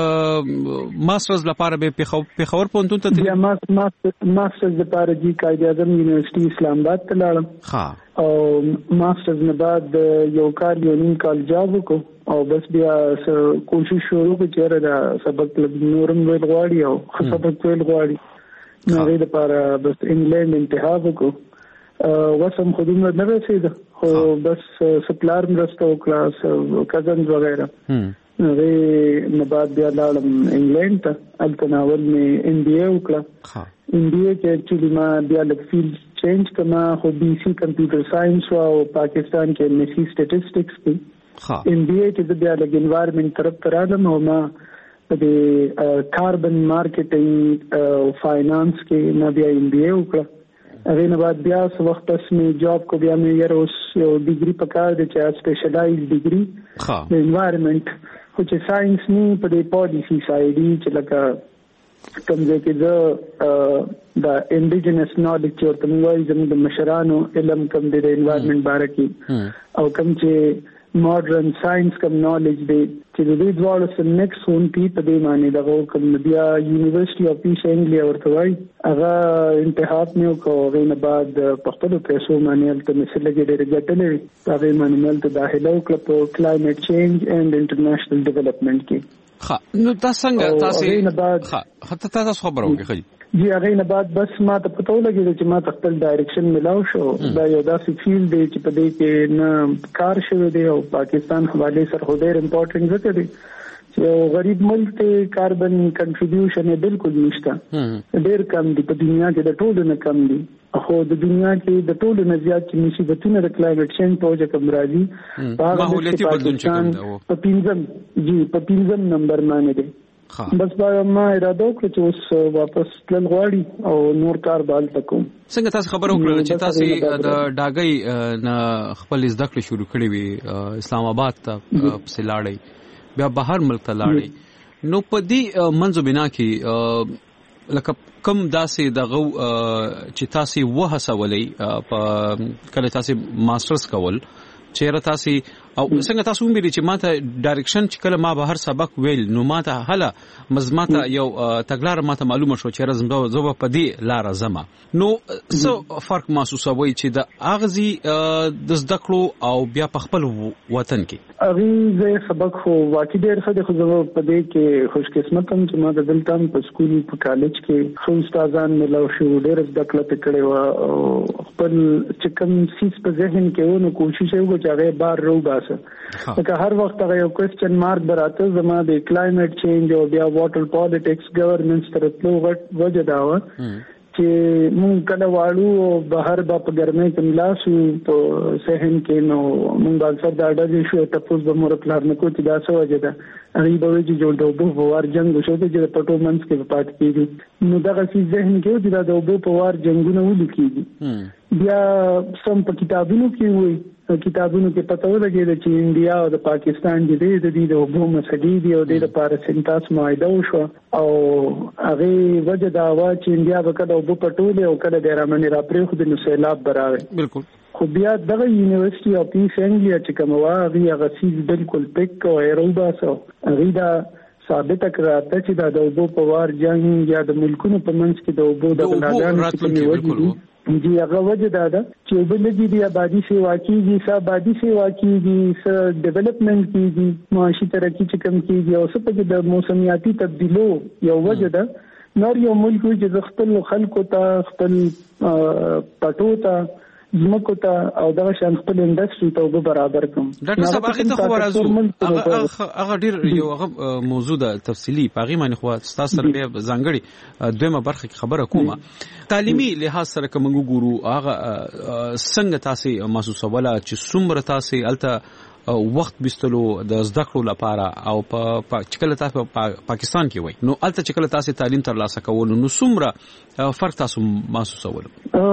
ماسترز لپاره به پیښور پوهنتون ته بیا ماسترز لپاره جی قائد اعظم یونیورسيټي اسلام آباد ته لاړم. ها او ماسترز نه بعد یو کال یو نیم کال جاب وکړو او بس بیا کوشش شروع کړ چې دا سبق نورم ویل غواړي او سبق ویل غواړي. نو غوډه لپاره بس انګلند انتخاب وکړو. وسم خودم نه رسید خو بس سپلار مرسته وکړه کزنز وغیرہ. هغه نه بعد بیا لاړم انګلند ته. الته ناول مې ام بي اي وکړه. ام بي اي کې اکچولی ما بیا لږ فیلډ چینج کړم. خو بي سي کمپیوټر ساينس او پاکستان کې ایم اس سی سټیټسټکس کې. ام بي اي کې بیا لږ انوایرنمنت طرف ته رالم او ما د کاربن مارکیټینګ او فاینانس کې ما بیا ام بي اي وکړه. هغه نه بعد بیا څو وخت پس مې جاب کو بیا مې یو اوس یو ډیګري پکار دی چې سپیشلایز ډیګري د انوایرنمنت خو چې ساينس نه په دې پالیسی سایډي چې لکه کوم ځای کې د د انډیجنس نالج چې ورته وایي زموږ د مشرانو علم کوم دی د انوایرنمنت باره کې او کوم چې ماډرن ساينس کوم نالج دی چې د دې دواړو سره مکس ونتي په دې معنی دغه کوم بیا یونیورسيټي اف ایست انګلیا ورته وایي هغه انتخاب مې وکړ. هغه نه بعد په خپل پیسو باندې ته مې سره ډېر ګټلې. هغه باندې مې ته داخله وکړه په کلایمټ چینج اینڈ انټرنیشنل ډیولپمنٹ کې. ها نو تاسو څنګه تاسو ها حتی تاسو خبرو کې خجی جی هغه نه بعد بس ما ته پته ولګی چې ما خپل ډایرکشن ملاو شو. دا یو داسې فیلډ دی چې په دې کې نه کار شوی دی او پاکستان حواله سره خو ډېر امپورټنٹ ځکه دی چې غریب ملک ته کاربن کنټریبیوشن بالکل نشته. ډېر کم دی په دنیا کې د ټولو نه کم دی. خو د دنیا کې د ټولو نه زیات چې مصیبتونه د کلایمټ چینج په وجه کوم راځي ماحولیاتي بدلون چې کوم دی په پنځم جی په پنځم نمبر باندې دی. بس با ما اراده وکړه چې اوس واپس تلل غواړي او نور کار بال تکوم. څنګه تاسو خبرو کړل چې تاسو د ډاګي نه خپل زده کړې شروع کړې وي اسلام آباد ته پسې لاړې بیا بهر ملک ته لاړې نو په دې منځو بنا کې لکه کم داسې دغه چې تاسو وهڅولې په کله تاسو ماسترز کول چیرې تاسو او څنګه تاسو ویلي چې ماته ډایرکشن چې کله ما به هر سبق ویل نو ماته هله مزماته یو تګلار ماته معلومه شو چې رزم زو په دې لار زما نو څه فرق محسوسوي چې د اغزي د زده کړو او بیا په خپل وطن کې اغه زه سبق خو واقعي ډېر ښه د خو په دې کې خوش قسمت هم چې ما د دلته په سکول په کالج کې خو استادان ملو شو ډېر زده کړه کړې و او خپل چې کوم سیس په ذهن کې ونه کوشش وکړ چې هغه بار رو باسه لکه هر وخت هغه یو کوېسچن مارک براته زما د کلایمټ چینج او بیا واټر پالیټکس ګورننس تر ټولو غټ وجه دا و چې مونږ کله واړو او بهر به په ګرمۍ کې ملاسو په صحن کې نو مونږ اکثر دا ډېر شو تاسو به مور پلان نه کوی دا څه وجه ده هغه به چې جوړ دوه وار جنگ شو چې په ټول منځ کې پات کېږي نو دا چې ذهن کې چې دا دوه په وار جنگونه ولي کېږي بیا سم په کتابونو کې وي کتابونو کې پته ولګېده چې انډیا او د پاکستان د دې د دې د اوبو مسلې دي او د لپاره سنتاس معاهده وشو او هغه وجه دا و چې انډیا به کله اوبو پټولې او کله د رامنې را پرېښود نو سیلاب براوي. بالکل. خو بیا دغه یونیورسيټي اف ایسټ انګلیا چې کوم و هغه هغه سیز بالکل پک او ایروباسو هغه دا ثابت کړه چې دا د اوبو په وار جنگ یا د ملکونو په منځ کې د اوبو د بلاګانو چې وجود دي هغه وجه دا ده چې وبلګي دی آبادی سیوا کیږي سا آبادی سیوا کیږي س ډیولپمنٹ کیږي معاشي ترقی چې کم کیږي او څه په د موسمیاتي تبدیلو یو وجه ده. نور یو ملک چې خپل خلکو ته خپل پټو ته زمکو ته او دا شان خپل انډستری ته وب برابر کوم. ډاکټر صاحب هغه ته خو راځو هغه ډیر یو هغه موضوع ده تفصیلی پاغي باندې خو تاسو سره به ځانګړي دویمه برخه کې خبره کومه. تعلیمي لحاظ سره کوم ګورو هغه څنګه تاسو محسوسوله چې څومره تاسو الته وخت بستلو د زده کړو لپاره او په چکل تاسو په پاکستان کې وای نو الته چکل تاسو تعلیم ترلاسه کول نو څومره فرق تاسو محسوسول؟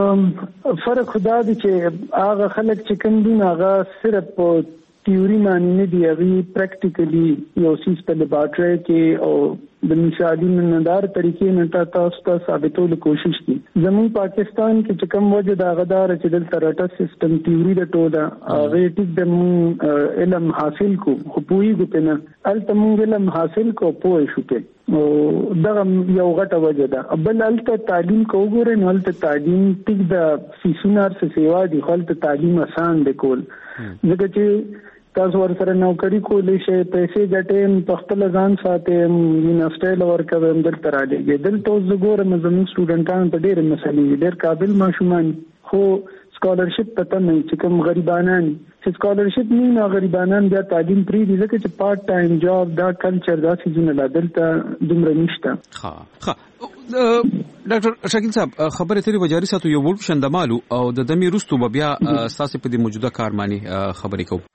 فرق خدا دي چې هغه خلک چې کوم دي هغه صرف تیوري معنی نه دی هغه پریکټیکلی یو سیس په لیبارټری کې او د مثالي مندار طریقې نه تاسو ته ثابتولو کوشش کی. زمون پاکستان کې چې کوم وجه دا غدار چې د ترټه سیستم تیوري د ټوله هغه ټیک د علم حاصل کو خو پوي ګټنه الته مونږ علم حاصل کو پوه شو کې او دا یو غټه وجه ده. بل الته تعلیم کو وګورئ نو الته تعلیم ټیک د فیسونار څخه سیوا دي خو الته تعلیم آسان دی کول ځکه چې تاسو ورسره نوکری کولې شي پیسې ګټې په خپل ځان ساتي یونیورسيټي ورکوي دلته راځي دلته وګورم زموږ سټوډنټانو ته ډېر مسلې ډېر قابل ماشومان خو سکالرشپ پته نه چې کوم غریبانان چې سکالرشپ نه نه غریبانان بیا تعلیم پری دي ځکه چې پارت ټایم جاب دا کلچر دا سيزونه لا دلته دومره نشته. ها ها ډاکټر شکیل صاحب خبره تیری وجاري ساتو یو ول شندمالو او د دمي رستو بیا اساس په دې موجوده کارمانی خبرې کوو.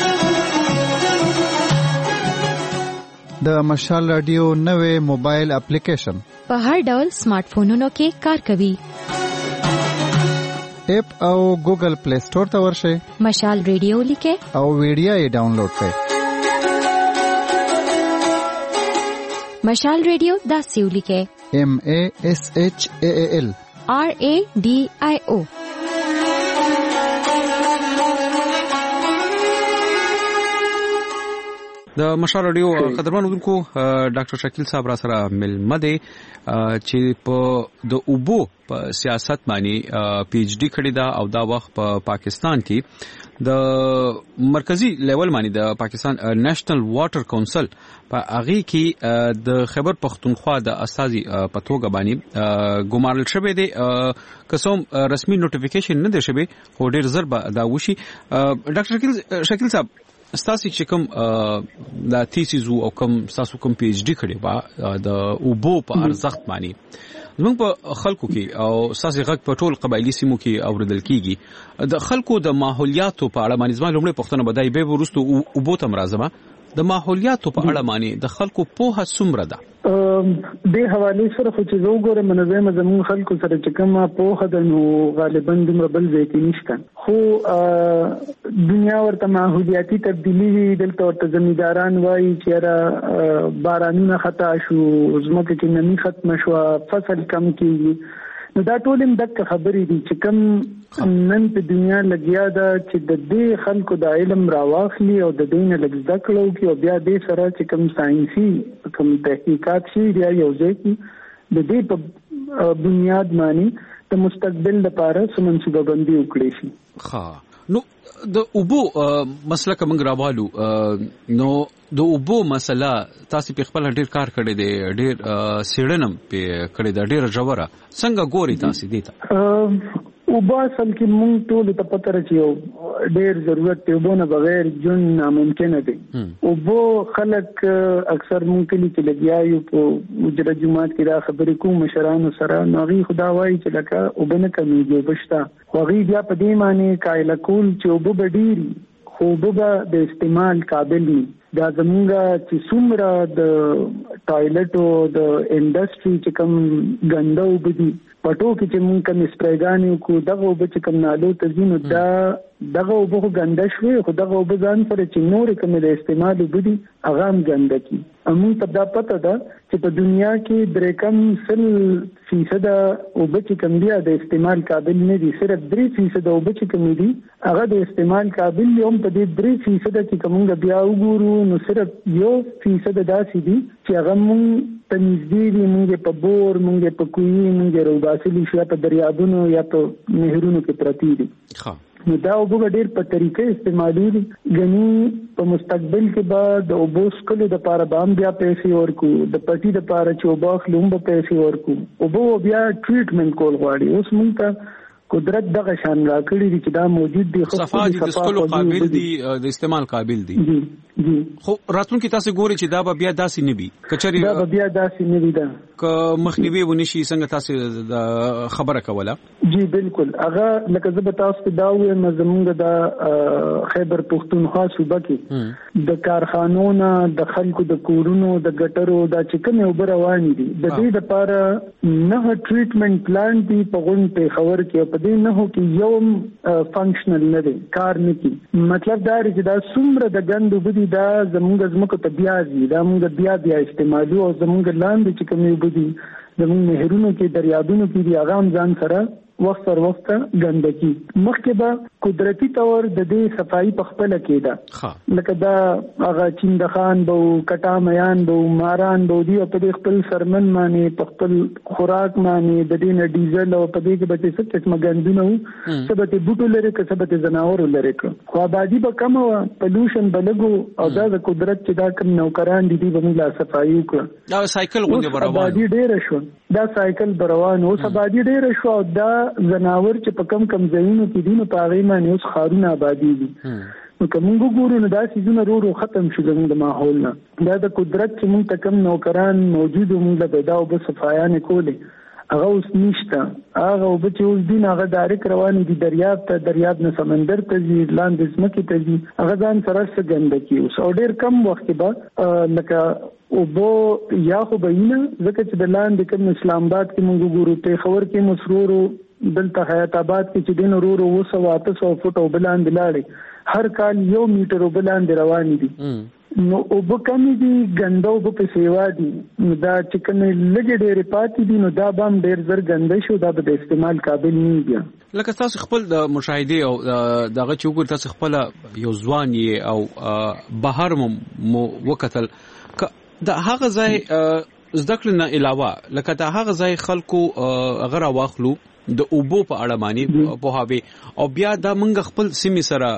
د مشال رادیو نوې موبایل اپلیکیشن په هر ډول سمارټ فونونو کې کار کوي. اپ او ګوګل پلی سٹور ته ورشئ مشال رادیو لیکه او ویډیو یې ډاونلوډ کړئ. مشال رادیو دا سیو لیکه M A S H A A L R A D I O. د مشال رادیو قدرمن اردوونکو ډاکټر شکیل صاحب را سره ملمه دی چې په د اوبو په سیاست باندې پی ایچ ډی کړی دا او دا وخت په پا پاکستان کې د مرکزی لیول باندې د پاکستان نېشنل واټر کونسل په هغه کې د خیبر پختونخوا د استاذي په توګه باندې ګمارل شوی دی کوم رسمي نوټیفیکیشن نه دی شوی خو ډیر زر به دا وشي. ډاکټر شکیل شکیل صاحب ستاسو چې کوم د تھیسیز او کوم تاسو کوم پی ایچ ډی کړی با د اوبو په ارزښت باندې زموږ په خلکو کې او تاسو غږ په ټول قبایلی سیمو کې اوریدل کیږي د خلکو د ماحولیاتو په اړه باندې زما لومړی پوښتنه بدای به ورستو اوبو تم راځم د ماحولیاتو په اړه باندې د خلکو په څومره ده د حواله سره خو چې وګوره منظمه زموږ خلکو سره چې کومه په هدا نو غالبا د بل ځای کې نشته خو دنیا ورته ماحولیاتي تبدیلی دلته ورته زمینداران وایي چې را بارانونه خطا شو زموږ کې نمی ختم شو فصل کم کیږي نو دا ټول هم دغه خبرې دي چې کوم نن په دنیا لګیا ده چې د دې خلکو د علم راواخلي او د دین لږ ذکر وکړي او بیا دې سره چې کوم ساينسي کوم تحقیقات شي یا یو ځکه د دې په بنیاد باندې د مستقبل لپاره سمنسوبه بندي وکړي شي. ها نو د اوبو مسله کوم غراوالو نو د اوبو مسله تاسو په خپل ډیر کار کړی دی ډیر سیړنم په کړی دی ډیر جوړه څنګه ګوري تاسو دې ته اوبه اصل کې مونږ ټول ته پته راځي او ډیر ضرورت دی اوبو نه بغیر جون ناممکن دی. اوبو خلک اکثر ممکن کې لګیایو په مجرد جماعت کې را خبرې کوم مشرانو سره ناغي خدا وایي چې لکه اوبه نه کمیږي وبشتا خو غي بیا په دې معنی کایله کول چې اوبه ډیری خو اوبه د استعمال قابل دي دا زمونږ چې څومره د ټایلټ او د انډستری چې کوم ګنده وبدي پټو کې چې مونږ کوم سپریګانې کو دغه وب چې کوم نالو ته ځینو دا دغه وب خو ګنده شوی خو دغه وب ځان سره چې نور کوم د استعمال وبدي هغه هم ګنده کی امون ته دا پته ده چې په دنیا کې درې کم سل فیصد وب چې کوم دی د استعمال قابل نه دي صرف درې فیصد وب چې کوم دي هغه د استعمال قابل هم په دې درې فیصد کې کومه بیا وګورو نو صرف یو فیصد داسې دي چې هغه مونږ تنځدي دي مونږ په بور مونږ په کوی مونږ روباسلی شو په دریابونو یا په نهرونو کې پراتی دي ښه نو دا وګ ډېر په طریقې استعمالي غني په مستقبل کې به د اوبوس کلو د پاره بام بیا پیسې ورکو د پټي د پاره چې وباخ لوم به پیسې ورکو او به بیا ټریټمنټ کول غواړي اوس مونږ ته قدرت دغه شان راکړي دي چې دا موجود دي خو صفا دي د سکلو قابل دي د استعمال قابل دي جی جی خو راتلونکي تاسو ګوري چې دا به بیا داسې نه وي کچري دا به بیا داسې نه وي دا ک مخنیوي ونشي څنګه تاسو خبره کوله جی بالکل هغه لکه زه به تاسو ته دا وایم زمونږ د خیبر پښتونخوا صوبه کې د کارخانونو د خلکو د کورونو د ګټرو د چکن او رواني دي د دې لپاره نه ټریټمنټ پلان دی په غون په خبر کې په دې نه هو کې یو فنکشنل نه دی کار نه کی مطلب دا چې دا څومره د ګندو بدی دا زمونږ زمکو ته بیا دي دا مونږ بیا بیا استعمالو او زمونږ لاندې چې کومې بدی زمونږ نهرونو کې دریابونو کې دی هغه هم ځان سره وخت پر وخت ګندګي مخکې به قدرتي تور د دې صفائی په خپل کې ده لکه دا هغه چیند خان بو کټا میان بو ماران بو دی په دې خپل سرمن باندې په خپل خوراک باندې د دې نه ډیزل او په دې کې به څه څه مګندونه وو سبته بوټو لري که سبته زناور لري خو آبادی به کم او پولوشن بلګو او دا د قدرت چې دا کوم نوکران دي به موږ لا صفائی وکړو دا سایکل غونډه بروان آبادی ډېر شو دا سایکل بروان او آبادی ډېر شو دا زناور چې په کم کم ځایونو کې دي نو په هغه باندې اوس خارونه آبادی دي نو کوم ګورو نو دا سيزونه ورو ورو ختم شول د ماحول نه دا د قدرت چې موږ ته کم نوکران موجود موږ له پیدا او په صفایانه کولې هغه اوس نشته هغه او چې اوس دین هغه ډایرک روان دي دریاب ته دریاب نه سمندر ته ځي لاندې ځمکې ته ځي هغه ځان سره څنګه کی اوس او ډیر کم وخت به لکه او بو یا خو بینه ځکه چې د لاندې کوم اسلام آباد کې موږ ګورو ته خبر کې مسرورو دلته حیات آباد کې چې دین ورو ورو وسو واپس او فوټ او بلاند لاړې هر کال یو میټر او بلاند روان دي نو او بکمی دي ګندو په سیوا دي دا چې کوم لګي ډېر پاتې دي نو دا بام ډېر زر ګنده شو دا به استعمال قابل نه دي لکه تاسو خپل د مشاهده او دغه چې وګور تاسو خپل یو ځوان او بهر مو وکتل دا هغه ځای زده کړې نه علاوه لکه دا هغه ځای خلکو غره واخلو د اوبو په اړه باندې په هاوی او بیا دا منګ خپل سیمه سره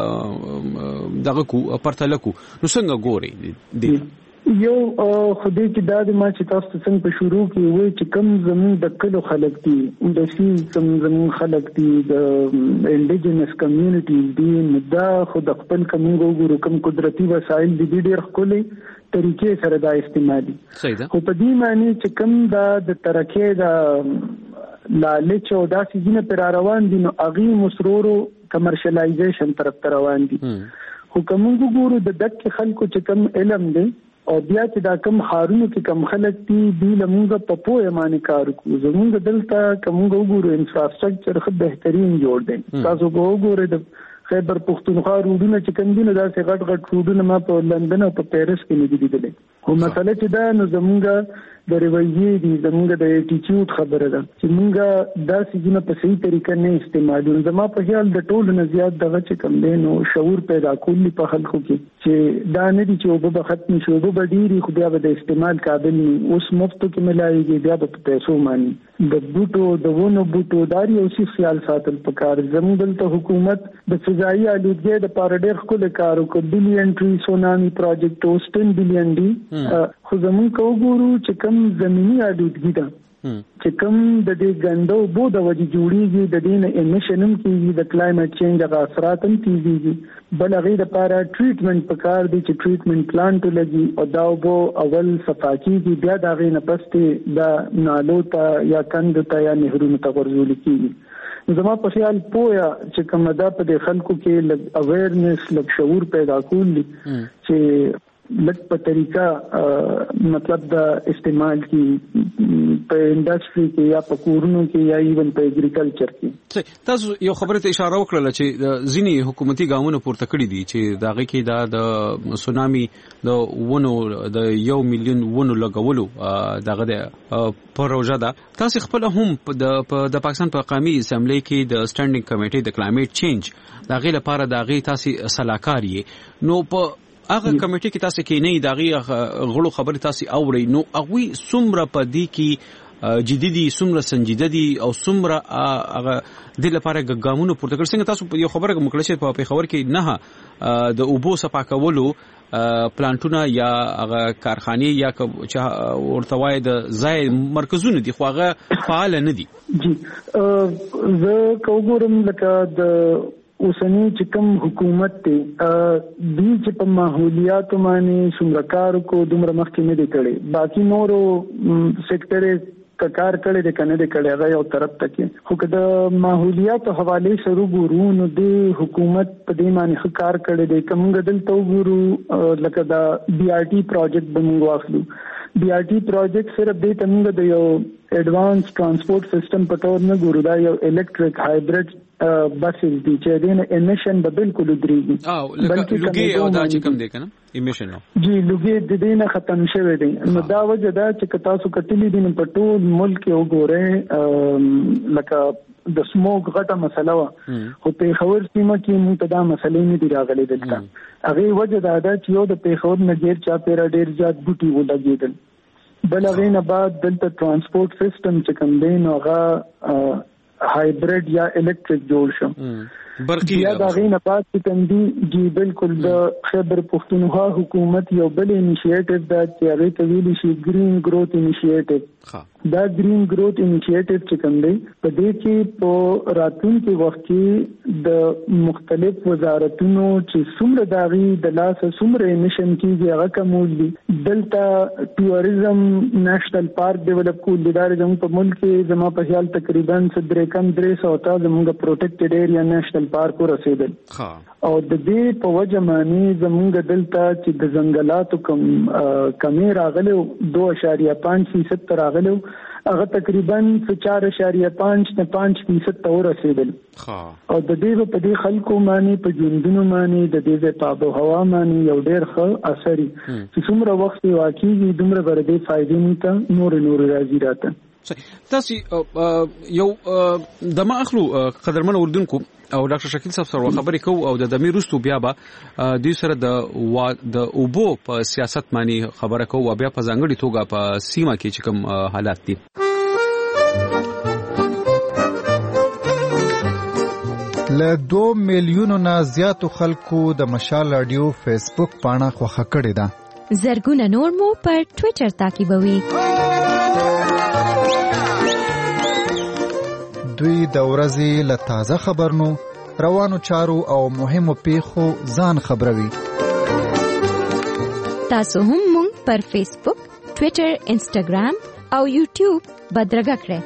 دغه کو پرتل کو نو څنګه ګوري دي یو خدای چې دا د ما چې تاسو څنګه په شروع کې وای چې کم زمون د کلو خلک دي د سی کم زمون خلک دي د انډیجنس کمیونټیز دي دا خود خپل کوم ګورو کوم قدرتي وسایل دي ډېر خولي طریقې سره دا استعمالي صحیح ده خو په دې معنی چې کم دا د ترکه دا لالچ او دا سيزونه پر روان دي نو اغي مسرورو کمرشلایزیشن طرف ته روان دي خو کوم ګورو د دک خلکو چې کم علم دي او بیا چې دا کم خارونو کې کم خلک دي دی لمونږ په پوهه باندې کار کوو زمونږ دلته کوم ګورو انفراستراکچر خو بهترین جوړ دی تاسو وګورئ د خیبر پښتونخوا روډونه چې کوم دي نو دا څه غټ غټ روډونه ما په لندن او په پیرس کې نه دي لیدلې خو مسله چې دا نو زمونږ د رویې دي زمونږ د اټیټیوډ خبره ده چې مونږ دا سيزونه په صحیح طریقه نه استعمالو زما په خیال د ټولو نه زیات دغه چې کم دی نو شعور پیدا کولی په خلکو کې چې دا نه دي چې وب به ختم شي وب به ډیری خو بیا به د استعمال قابل نه اوس مفتو کې ملایږي بیا به پیسو مانی د بوټو د ونو بوټو داري او سی خیال ساتل پکار زموږ دلته حکومت د فضائي آلودګۍ د پاره ډېر خپل کار وکړ بلین ټری سونامي پروجیکټ او ستن بلین دی خو زموږ کو ګورو چې کم زمینی آلودګي ده چې کوم د دې ګندو بو د وجې جوړیږي د دې نه امیشنم کیږي د کلایمټ چینج غا اثرات هم کیږي بل هغه د لپاره ټریټمنټ پکار دی چې ټریټمنټ پلانټ لګي او دا بو اول صفاکی دی بیا دا غي نه پسته د نالو ته یا کند ته یا نهرونو ته ورزول کیږي زما په خیال پویا چې کوم دا په خلکو کې لږ اویرنس لږ شعور پیدا کول چې لږ په طریقه مطلب د استعمال کی په انډستری کې یا په کورونو کې یا ایون په اګریکلچر کې. تاسو یو خبره ته اشاره وکړه چې د ځینی حکومتي ګامونه پورته کړی دي چې داغه کې دا د سونامي د ونو د یو میلیون ونو لګولو دغه د پروژه ده. تاسو خپل هم د د پاکستان په قومي اسمبلی کې د سټانډینګ کمیټې د کلایمټ چینج دغه لپاره دغه تاسو صلاحکار یې نو په هغه کمیټې کې تاسو کې نه دغه غړو خبره تاسو اوري نو هغه څومره په دې کې جديدي څومره سنجیده دي او څومره هغه د لپاره ګامونو پورته کړ. څنګه تاسو یو خبره مکلل شي په خبر کې نه د اوبو صفا کولو پلانټونه یا هغه کارخانه یا ورته وای د ځای مرکزونه دي خو هغه فعال نه دي. جی زه کوګورم لکه د اوسنی چې کوم حکومت ته د چې په ماحولیات باندې څومره کار کو دومره مخکې نه دی کړی باقي نورو سېکټر کار کړي د کنه د کړي هغه یو طرف ته خو کله ماحولیات حواله سره ګورو نو د حکومت په دې باندې کار کړي د کومګ دلته ګورو لکه دا بي آر ټي پروجیکټ بمو واخلو. بي آر ټي پروجیکټ صرف د تمګ د یو ایڈوانس ټرانسپورت سیستم په تور نه ګورو دا یو الکتریک هایبرید بسز دي چې دین امیشن به بالکل درېږي او لکه لوګي او دا چې کوم دی کنه امیشن نو جی لوګي د دې نه ختم شوی دی نو دا وجه دا چې تاسو کتلی دي په ټول ملک یو ګوره لکه د سموک غټه مسله وا خو په خبر سیمه کې موږ دا مسلې نه دی راغلي دلته هغه وجه دا دا چې یو د پیښور نګیر چا پیر ډیر زیات بوټي ولګیدل بل هغه نه بعد دلته ترانسپورت سیستم چې کوم دی نو هغه هایبرید یا الکتریک جوړ شو برقی یا دا غینه پات چې تندي جی بالکل د خبر پښتونخوا حکومت یو بل انیشیټیو دا چې هغه ته ویل شي گرین گروث انیشیټیو دا گرین گروث انیشیټیو چې کوم دی په دې کې په راتلونکي وخت کې د مختلف وزارتونو چې څومره داغي د لاس څومره امیشن کیږي هغه کومول دي دلته ټوریزم نېشنل پارک ډیولپ کول دي دا زموږ په ملک کې زموږ په خیال تقریبا صدر کم درې سو تا زموږ پروټیکټډ ایریا نېشنل پارک ورسېدل او د دې په وجه باندې زموږ دلته چې د ځنګلاتو کم کمی راغلو دو اشاریه پنځه فیصد راغلو هغه تقریبا چار اشاریه پنځه نه پنځه فیصد ته ورسېدل او د دې په دې خلکو باندې په ژوندونو باندې د دې په آب او هوا باندې یو ډېر ښه اثر چې څومره وخت واقعي دومره ورته فائدې نه نور نور راځي راته. تاسو یو د ما اخلو قدرمن اردوونکو او ډاکټر شکیل صاحب سره خبرې کوو او د دمیر رستو بیا به د سره د د اوبو په سیاست باندې خبره کوو او بیا په ځانګړي توګه په سیمه کې چې کوم حالات دي. له دو میلیونو نه زیاتو خلکو د مشال رادیو فیسبوک پاڼه خوښه کړې ده. زرګونه نور مو پر ټوئیټر تعقیبوي. دوی د ورځې له تازه خبرونو روانو چارو او مهمو پیښو ځان خبروي. تاسو هم مونږ پر فیسبوک، ټوئیټر، انسټاګرام او یوټیوب بدرګه کړئ.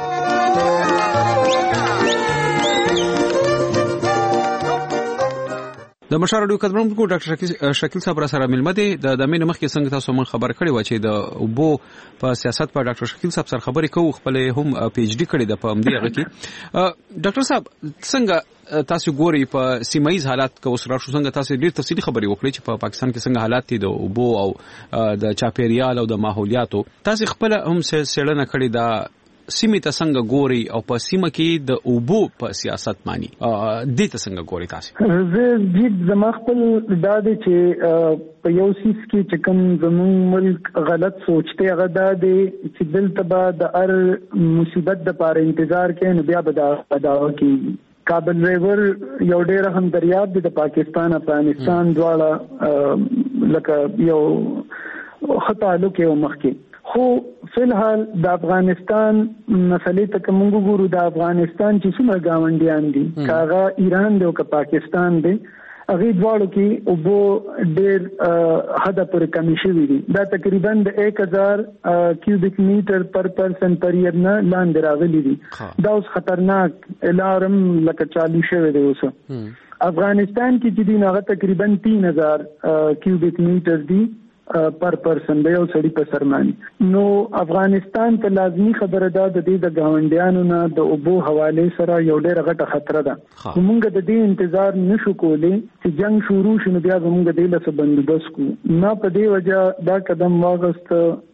د مشال رادیو کډمنکو ډاکټر شکیل صاحب را سره ملمه دي د دمه مخ کې څنګه تاسو مون خبر کړی و چې د اوبو په سیاست په ډاکټر شکیل صاحب سره خبرې کوو خپل هم پی ایچ ډی کړی د پام دی هغه کې ډاکټر صاحب څنګه تاسو ګوري په سیمایي حالات کو سره شو څنګه تاسو ډیر تفصیلی خبرې وکړي چې په پاکستان کې څنګه حالات دي د اوبو او د چاپیریال او د ماحولیاتو تاسو خپل هم څېړنه کړې دا سیمه ته څنګه ګوري او په سیمه کې د اوبو په سیاست مانی د ته څنګه ګوري تاسو؟ زه جیب زما خپل دا دی چې په یو سیس کې چې کوم زموږ ملک غلط سوچته هغه دا دی چې دلته به د هر مصیبت د پاره انتظار کوي نو بیا به دا داوا کوي. کابل ریور یو ډېر هم دریاب دی د پاکستان افغانستان دواړه لکه یو خطالو کې مخکې خو فلحال د افغانستان مسلې ته کوم ګورو د افغانستان چې څومره گاونډیان دي کاغه ایران دی او که پاکستان دی هغه دواړو کې اوبو ډېر حد پر کمی شوی دي دا تقریبا د ایک هزار کیوبیک میټر پر پرسن پر ییر نه لاندې راغلي دي دا اوس خطرناک الارم لکه چالو شوی دی اوس افغانستان کې چې دی هغه تقریبا تین هزار کیوبیک میټر دی پر پرسن دی او سړی په سرمانی. نو افغانستان ته لازمی خبره ده د دې د گاونډیانو نه د اوبو حواله سره یو ډېر غټه خطر ده. موږ د دې انتظار نشو کولی چې جنگ شروع شونه بیا موږ د دې له بندوبست کو نه په دې وجه دا قدم واغست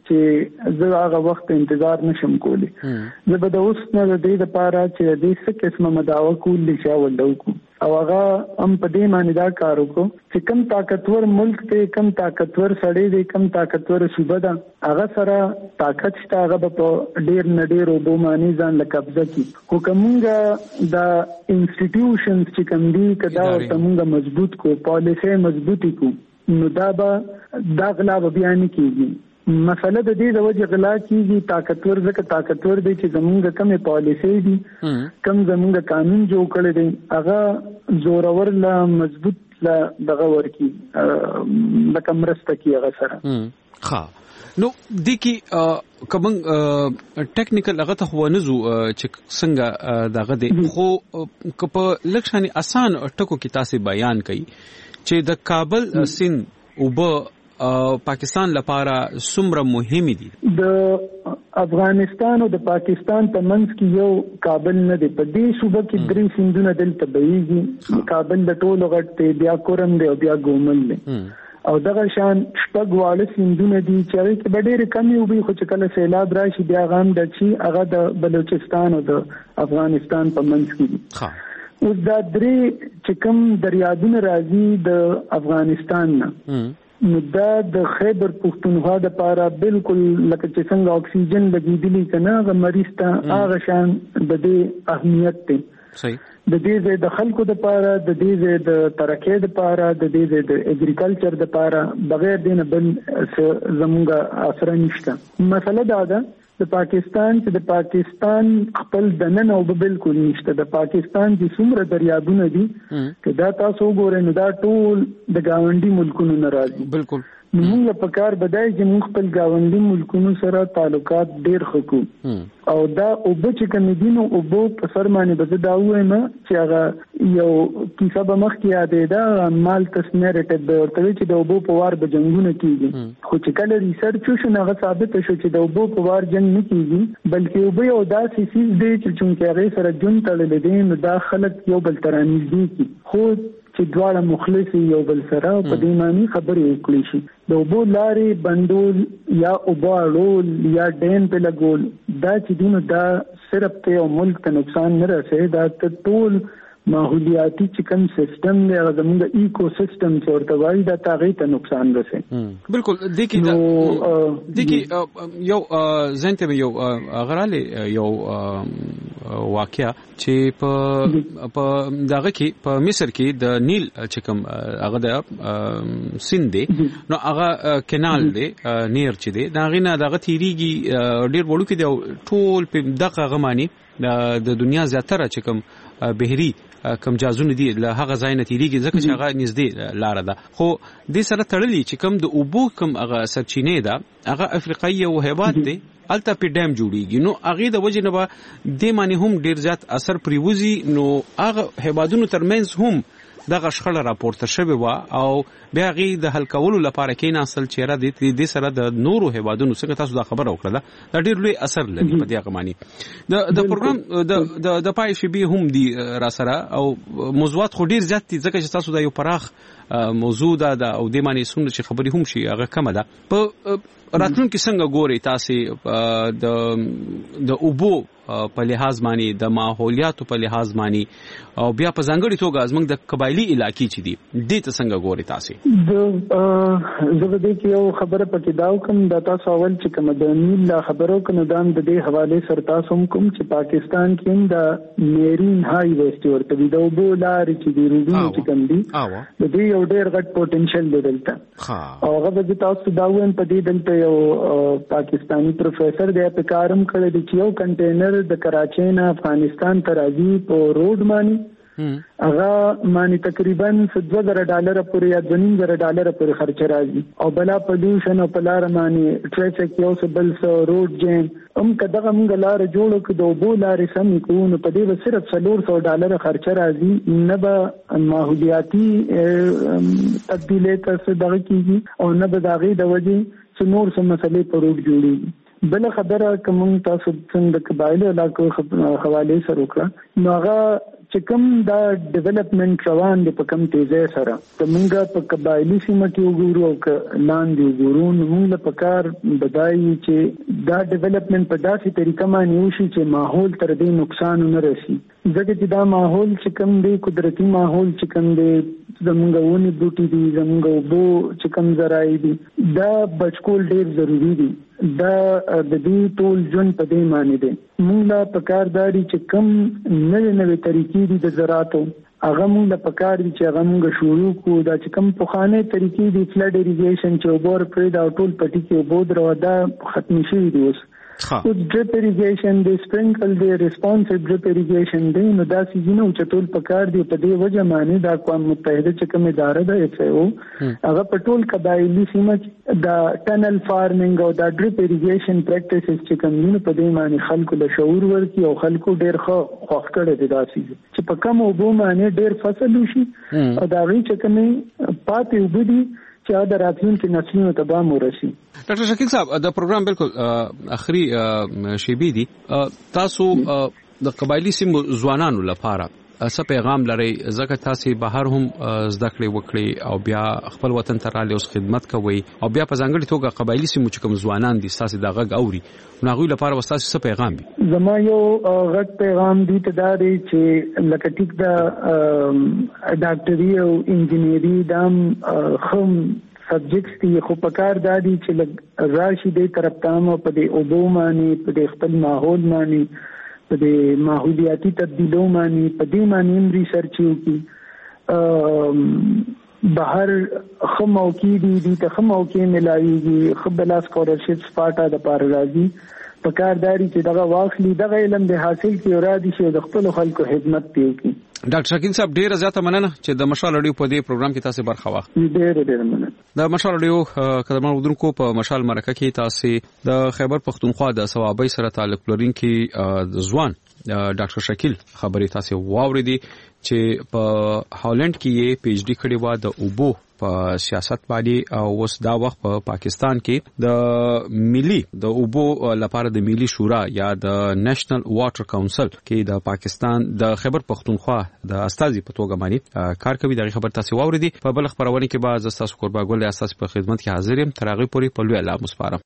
چې زه هغه وخت انتظار نشم کولی. زه به د اوس نه د دې لپاره چې د دې څه قسمه مداوا کول شي ولدو کو او هغه هم په دې معنی دا کار وکړو چې کم طاقتور ملک ته کم طاقتور سړی دی کم طاقتور صوبه ده هغه سره طاقت شته هغه په ډیر نه ډیر وبو معنی ځان له قبضه کی خو کومه دا انسټیټیوشنز چې کوم دي کدا ورته موږ مضبوط کو پالیسي مضبوطی کو نو دا به دا غلا به بیان کیږي. مسله د دې د وجه غلا کیږي طاقتور ځکه طاقتور دی چې زمونږ کومه پالیسي دي کم زمونږ قانون جوړ کړی دی هغه زورور لا مضبوط لا دغه ورکی لکه مرسته کی هغه سره. ها نو د کی کوم ټیکنیکل هغه ته ونزو چې څنګه دغه دی خو په لکشاني آسان ټکو کې تاسو بیان کړي چې د کابل سیند وب پاکستان لپاره څومره مهمه دي. د افغانستان او د پاکستان په منځ کې یو کابل نه دی په دې صوبه کې درې سیندونه دلته بهيږي. کابل د ټولو غټ دی بیا کورم دی او بیا ګومل دی او دغه شان شپږ واړه سیندونه دي چې هغه کې ډېر کمی وبي خو چې کله سیلاب راشي بیا غام د چی هغه د بلوچستان او د افغانستان په منځ کې دي. اوس دا درې چې کوم دریابونه راځي د افغانستان نه نو دا د خیبر پښتونخوا د لپاره بالکل لکه چې څنګه اکسیجن لګیدلی کنه هغه مریض ته هغه شان د دې اهمیت دی. صحیح. د دې د خلکو د لپاره د دې د ترقې د لپاره د دې د اګریکلچر د لپاره بغیر دینه بل زموږه اثر نشته. مسله دا ده د پاکستان چې د پاکستان خپل دنن او بالکل نشته. د پاکستان د څومره دریابونه دي چې دا تاسو وګورئ نو دا ټول د گاونډي ملکونو نه راځي. بالکل. نو موږ په کار بدای چې موږ خپل گاونډي ملکونو سره تعلقات ډیر خکو او دا او به چې کوم دي نو او په فرمانه به دا وایم چې هغه یو کیسه به مخ کې یادې دا مال تسنیرټ د ورته چې د اوبو په وار به جنگونه کیږي خو چې کله ریسرچ شو هغه ثابت شو چې د اوبو په وار جنگ نه کیږي بلکې اوبه یو داسې سیس دی چې چونکه هغه سره جون تړل دي نو دا خلک یو بل ترانیز دي خو چې دواړه مخلص یو بل سره په دې معنی خبرې وکړي شي. د اوبو لارې بندول یا اوبه اړول یا ډین په لګول دا چې دینو دا صرف ته ملک ته نقصان نه رسي دا ټول ماحولیاتي چې کوم سیستم دی هغه زموږ ایکو سیستم چې ورته وایي دا هغه ته نقصان رسي. بالکل. د کی د کی یو زنته یو غراله یو واقعیا چې په په دغه کې په مصر کې د نیل چې کوم هغه د سیند دی نو هغه کینال دی نیر چې دی دا غینه دغه تیریږي ډیر وړو کې دی ټول په دغه غمانی د دنیا زیاتره چې کوم بهري کم جازونه دي له هغه ځای نه تیریږي ځکه چې هغه نږدې لار ده خو د سره تړلي چې کم د اوبو کم هغه سرچینې ده هغه افریقایي او هیواد دي الته په ډیم جوړیږي نو هغه د وجه نه به د معنی هم ډیر زیات اثر پریوزي نو هغه هیوادونو ترمنځ هم دغه شخړه راپورته شوې و او بیا غي د حل کولو لپاره کې ناسل چیرې د دې سره د نورو هیوادونو څخه تاسو دا خبره وکړه دا ډیر لوی اثر لري په دې غمانی د د پروګرام د د پای شی بي هم دي را سره او موضوعات خو ډیر زیات دي ځکه چې تاسو دا یو پراخ موضوع ده او د معنی څنګه چې خبري هم شي هغه کمه ده په راتلونکي څنګه ګوري تاسو د د اوبو په لحاظ معنی د ماحولیاتو په لحاظ معنی او بیا په ځانګړي توګه زموږ د قبایلی علاقې چې دي دې ته څنګه ګوري تاسو؟ د زه د دې یو خبره پکې داو کوم د تاسو اول چې کوم د نیل خبرو کنه د دې حواله سره تاسو کوم چې پاکستان کې د میرین هاي ویسټ ورته د اوبو لارې چې دی روډونه چې کوم دي د دې یو ډېر غټ پوتنشل دی دلته او هغه د تاسو دا وین په دې دلته یو پاکستانی پروفیسور دی په کارم کړی دی چې یو کنټینر د کراچۍ نه افغانستان ته راځي په روډ باندې هغه معنی تقریبا دوه زره ډالر پورې یا دوه نیم زره ډالر پورې خرچ راځي او بلا پولیوشن او پلار معنی ټریفیک یو څه بل څه روډ جیم هم کداغه موږ لار جوړو کړو د بو لارې سم کو نو په دې صرف څلور سوه ډالر خرچ راځي نه به ماحولیاتي تبدیلی ته څه دغه کیږي او نه به د هغې د وجې څه نور څه مسلې په روډ جوړېږي. بل خبره کوم تاسو څنګه د قبایلو علاقو حواله سره وکړه نو هغه چې کوم دا ډیولپمنٹ روان دی په کوم تیزه سره ته موږ په قبایلی سیمه کې وګورو او لاندې وګورو نو موږ په کار بدایي چې دا ډیولپمنٹ په داسې طریقه باندې وشي چې ماحول تر دې نقصان نه رسي ځکه چې دا ماحول چې کوم دی قدرتي ماحول چې کوم دی زموږ ونې بوټي دي زموږ اوبو چې کوم ذرایع دي دا بچکول ډېر ضروری دي دا د دې ټول ژوند په دې معنی دی موږ لا پکار داري چې کم نوې نوې طریقې دي د زراعتو هغه موږ لا پکار دي چې هغه موږ شروع کړو دا چې کم پخوانۍ طریقې دي فلډ اریګیشن چې اوبور پرې دا ټول پټي کې اوبو درو دا ختم شي دي اوس او ډریپ اریګیشن دی سپرینکل دی ریسپانسیو ډریپ اریګیشن دی نو دا سيزونه چې ټول پکار دي په دې وجه معنی دا اقوام متحده چې کوم اداره ده اف ای او هغه په ټول قبایلی سیمه دا ټنل فارمینګ او دا ډریپ اریګیشن پریکټیسز چې کوم نه په دې معنی خلکو له شعور ورکي او خلکو ډیر ښه خوښ کړي دي دا سيزه چې په کوم وبو معنی ډیر فصل وشي او دا وی چې کوم پاتې وبدي چې دا راتلونکي نسلونو ته به مورشي. ډاکټر شکیل صاحب د پروګرام بالکل اخري شیبي دي تاسو د قبایلی سیمو ځوانانو لپاره څه پیغام لري ځکه تاسو بهر هم زده کړې وکړي او بیا خپل وطن ته رالي اوس خدمت کوي او بیا په ځانګړي توګه قبایلی سیمو چې کوم ځوانان دي تاسو د غږ اوري نو هغوی لپاره تاسو څه پیغام دي؟ زما یو غږ پیغام دی ته دا دی چې لکه ټیک دا ډاکټري او انجینری دام خم سبجیکټس دي خو په کار دا دي چې راشي دې طرف ته مو په دې اوبو باندې په دې خپل ماحول باندې په دې ماحولیاتي تبدیلو باندې په دې باندې ریسرچ وکړي بهر خمو کې دي دي ته خمو کې ملایي خبلا سکولرشپ سپاټا د پار راځي په کارداري چې دغه واخلي دغه علم د حاصل کی او را دي چې د خپل خلکو خدمت کوي. ډاکټر شکیل صاحب ډیره زیاته مننه چې د مشال اډیو په دې پروګرام کې تاسو برخه واخلئ. ډیره ډیره مننه. د مشال اډیو قدمانو ودونکو په مشال مرکه کې تاسو د خیبر پختونخوا د ثوابي سره تعلق لرونکي ځوان ډاکټر شکیل خبرې تاسو واوریدي چې په هالند کې یې پی ایچ ډي کړې و د اوبو په سیاست باندې او اوس دا وخت په پا پاکستان کې د ملي د اوبو لپاره د ملي شورا یا د نېشنل واټر کونسل کې د پاکستان د خیبر پختونخوا د استازي په توګه باندې کار کوي. دا خبر تاسو واوریدي په بل خبرونه کې بعد تاسو قربا ګل اساس په خدمت کې حاضر یم تر هغه پورې په لوی الله مسپارم.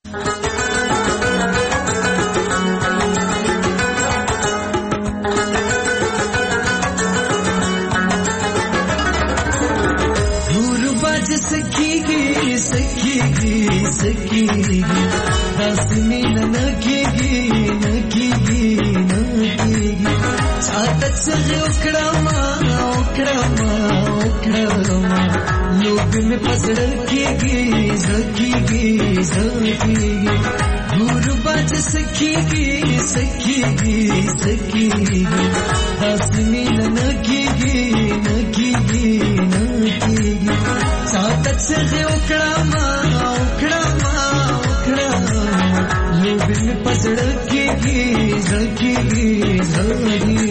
सखीगी सखीगी सखीगी दासनी नकीगी नकीगी नकीगी सातत से उकड़मा उकड़मा उकड़मा लोग में पसड़ कीगी सखीगी सखीगी गुरबाज सखीगी सखीगी सखीगी दासनी नकीगी नकीगी नकीगी सातत से उकड़मा उकड़मा उकड़मा लोग में पसड़ कीगी सखीगी सखीगी.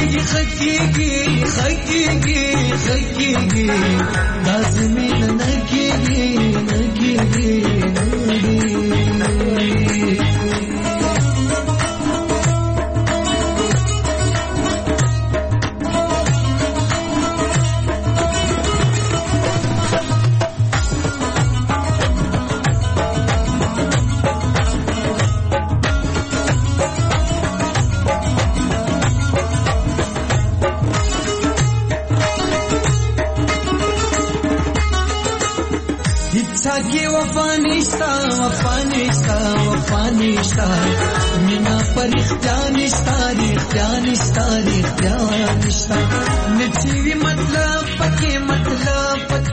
खकीगी खकीगी खकीगी लाज़मी नकी ساګي وفا نشتا وفا نشتا وفا نشتا مینا پر اختیار نشتا اختیار نشتا اختیار نشتا نچوي مطلب پکې مطلب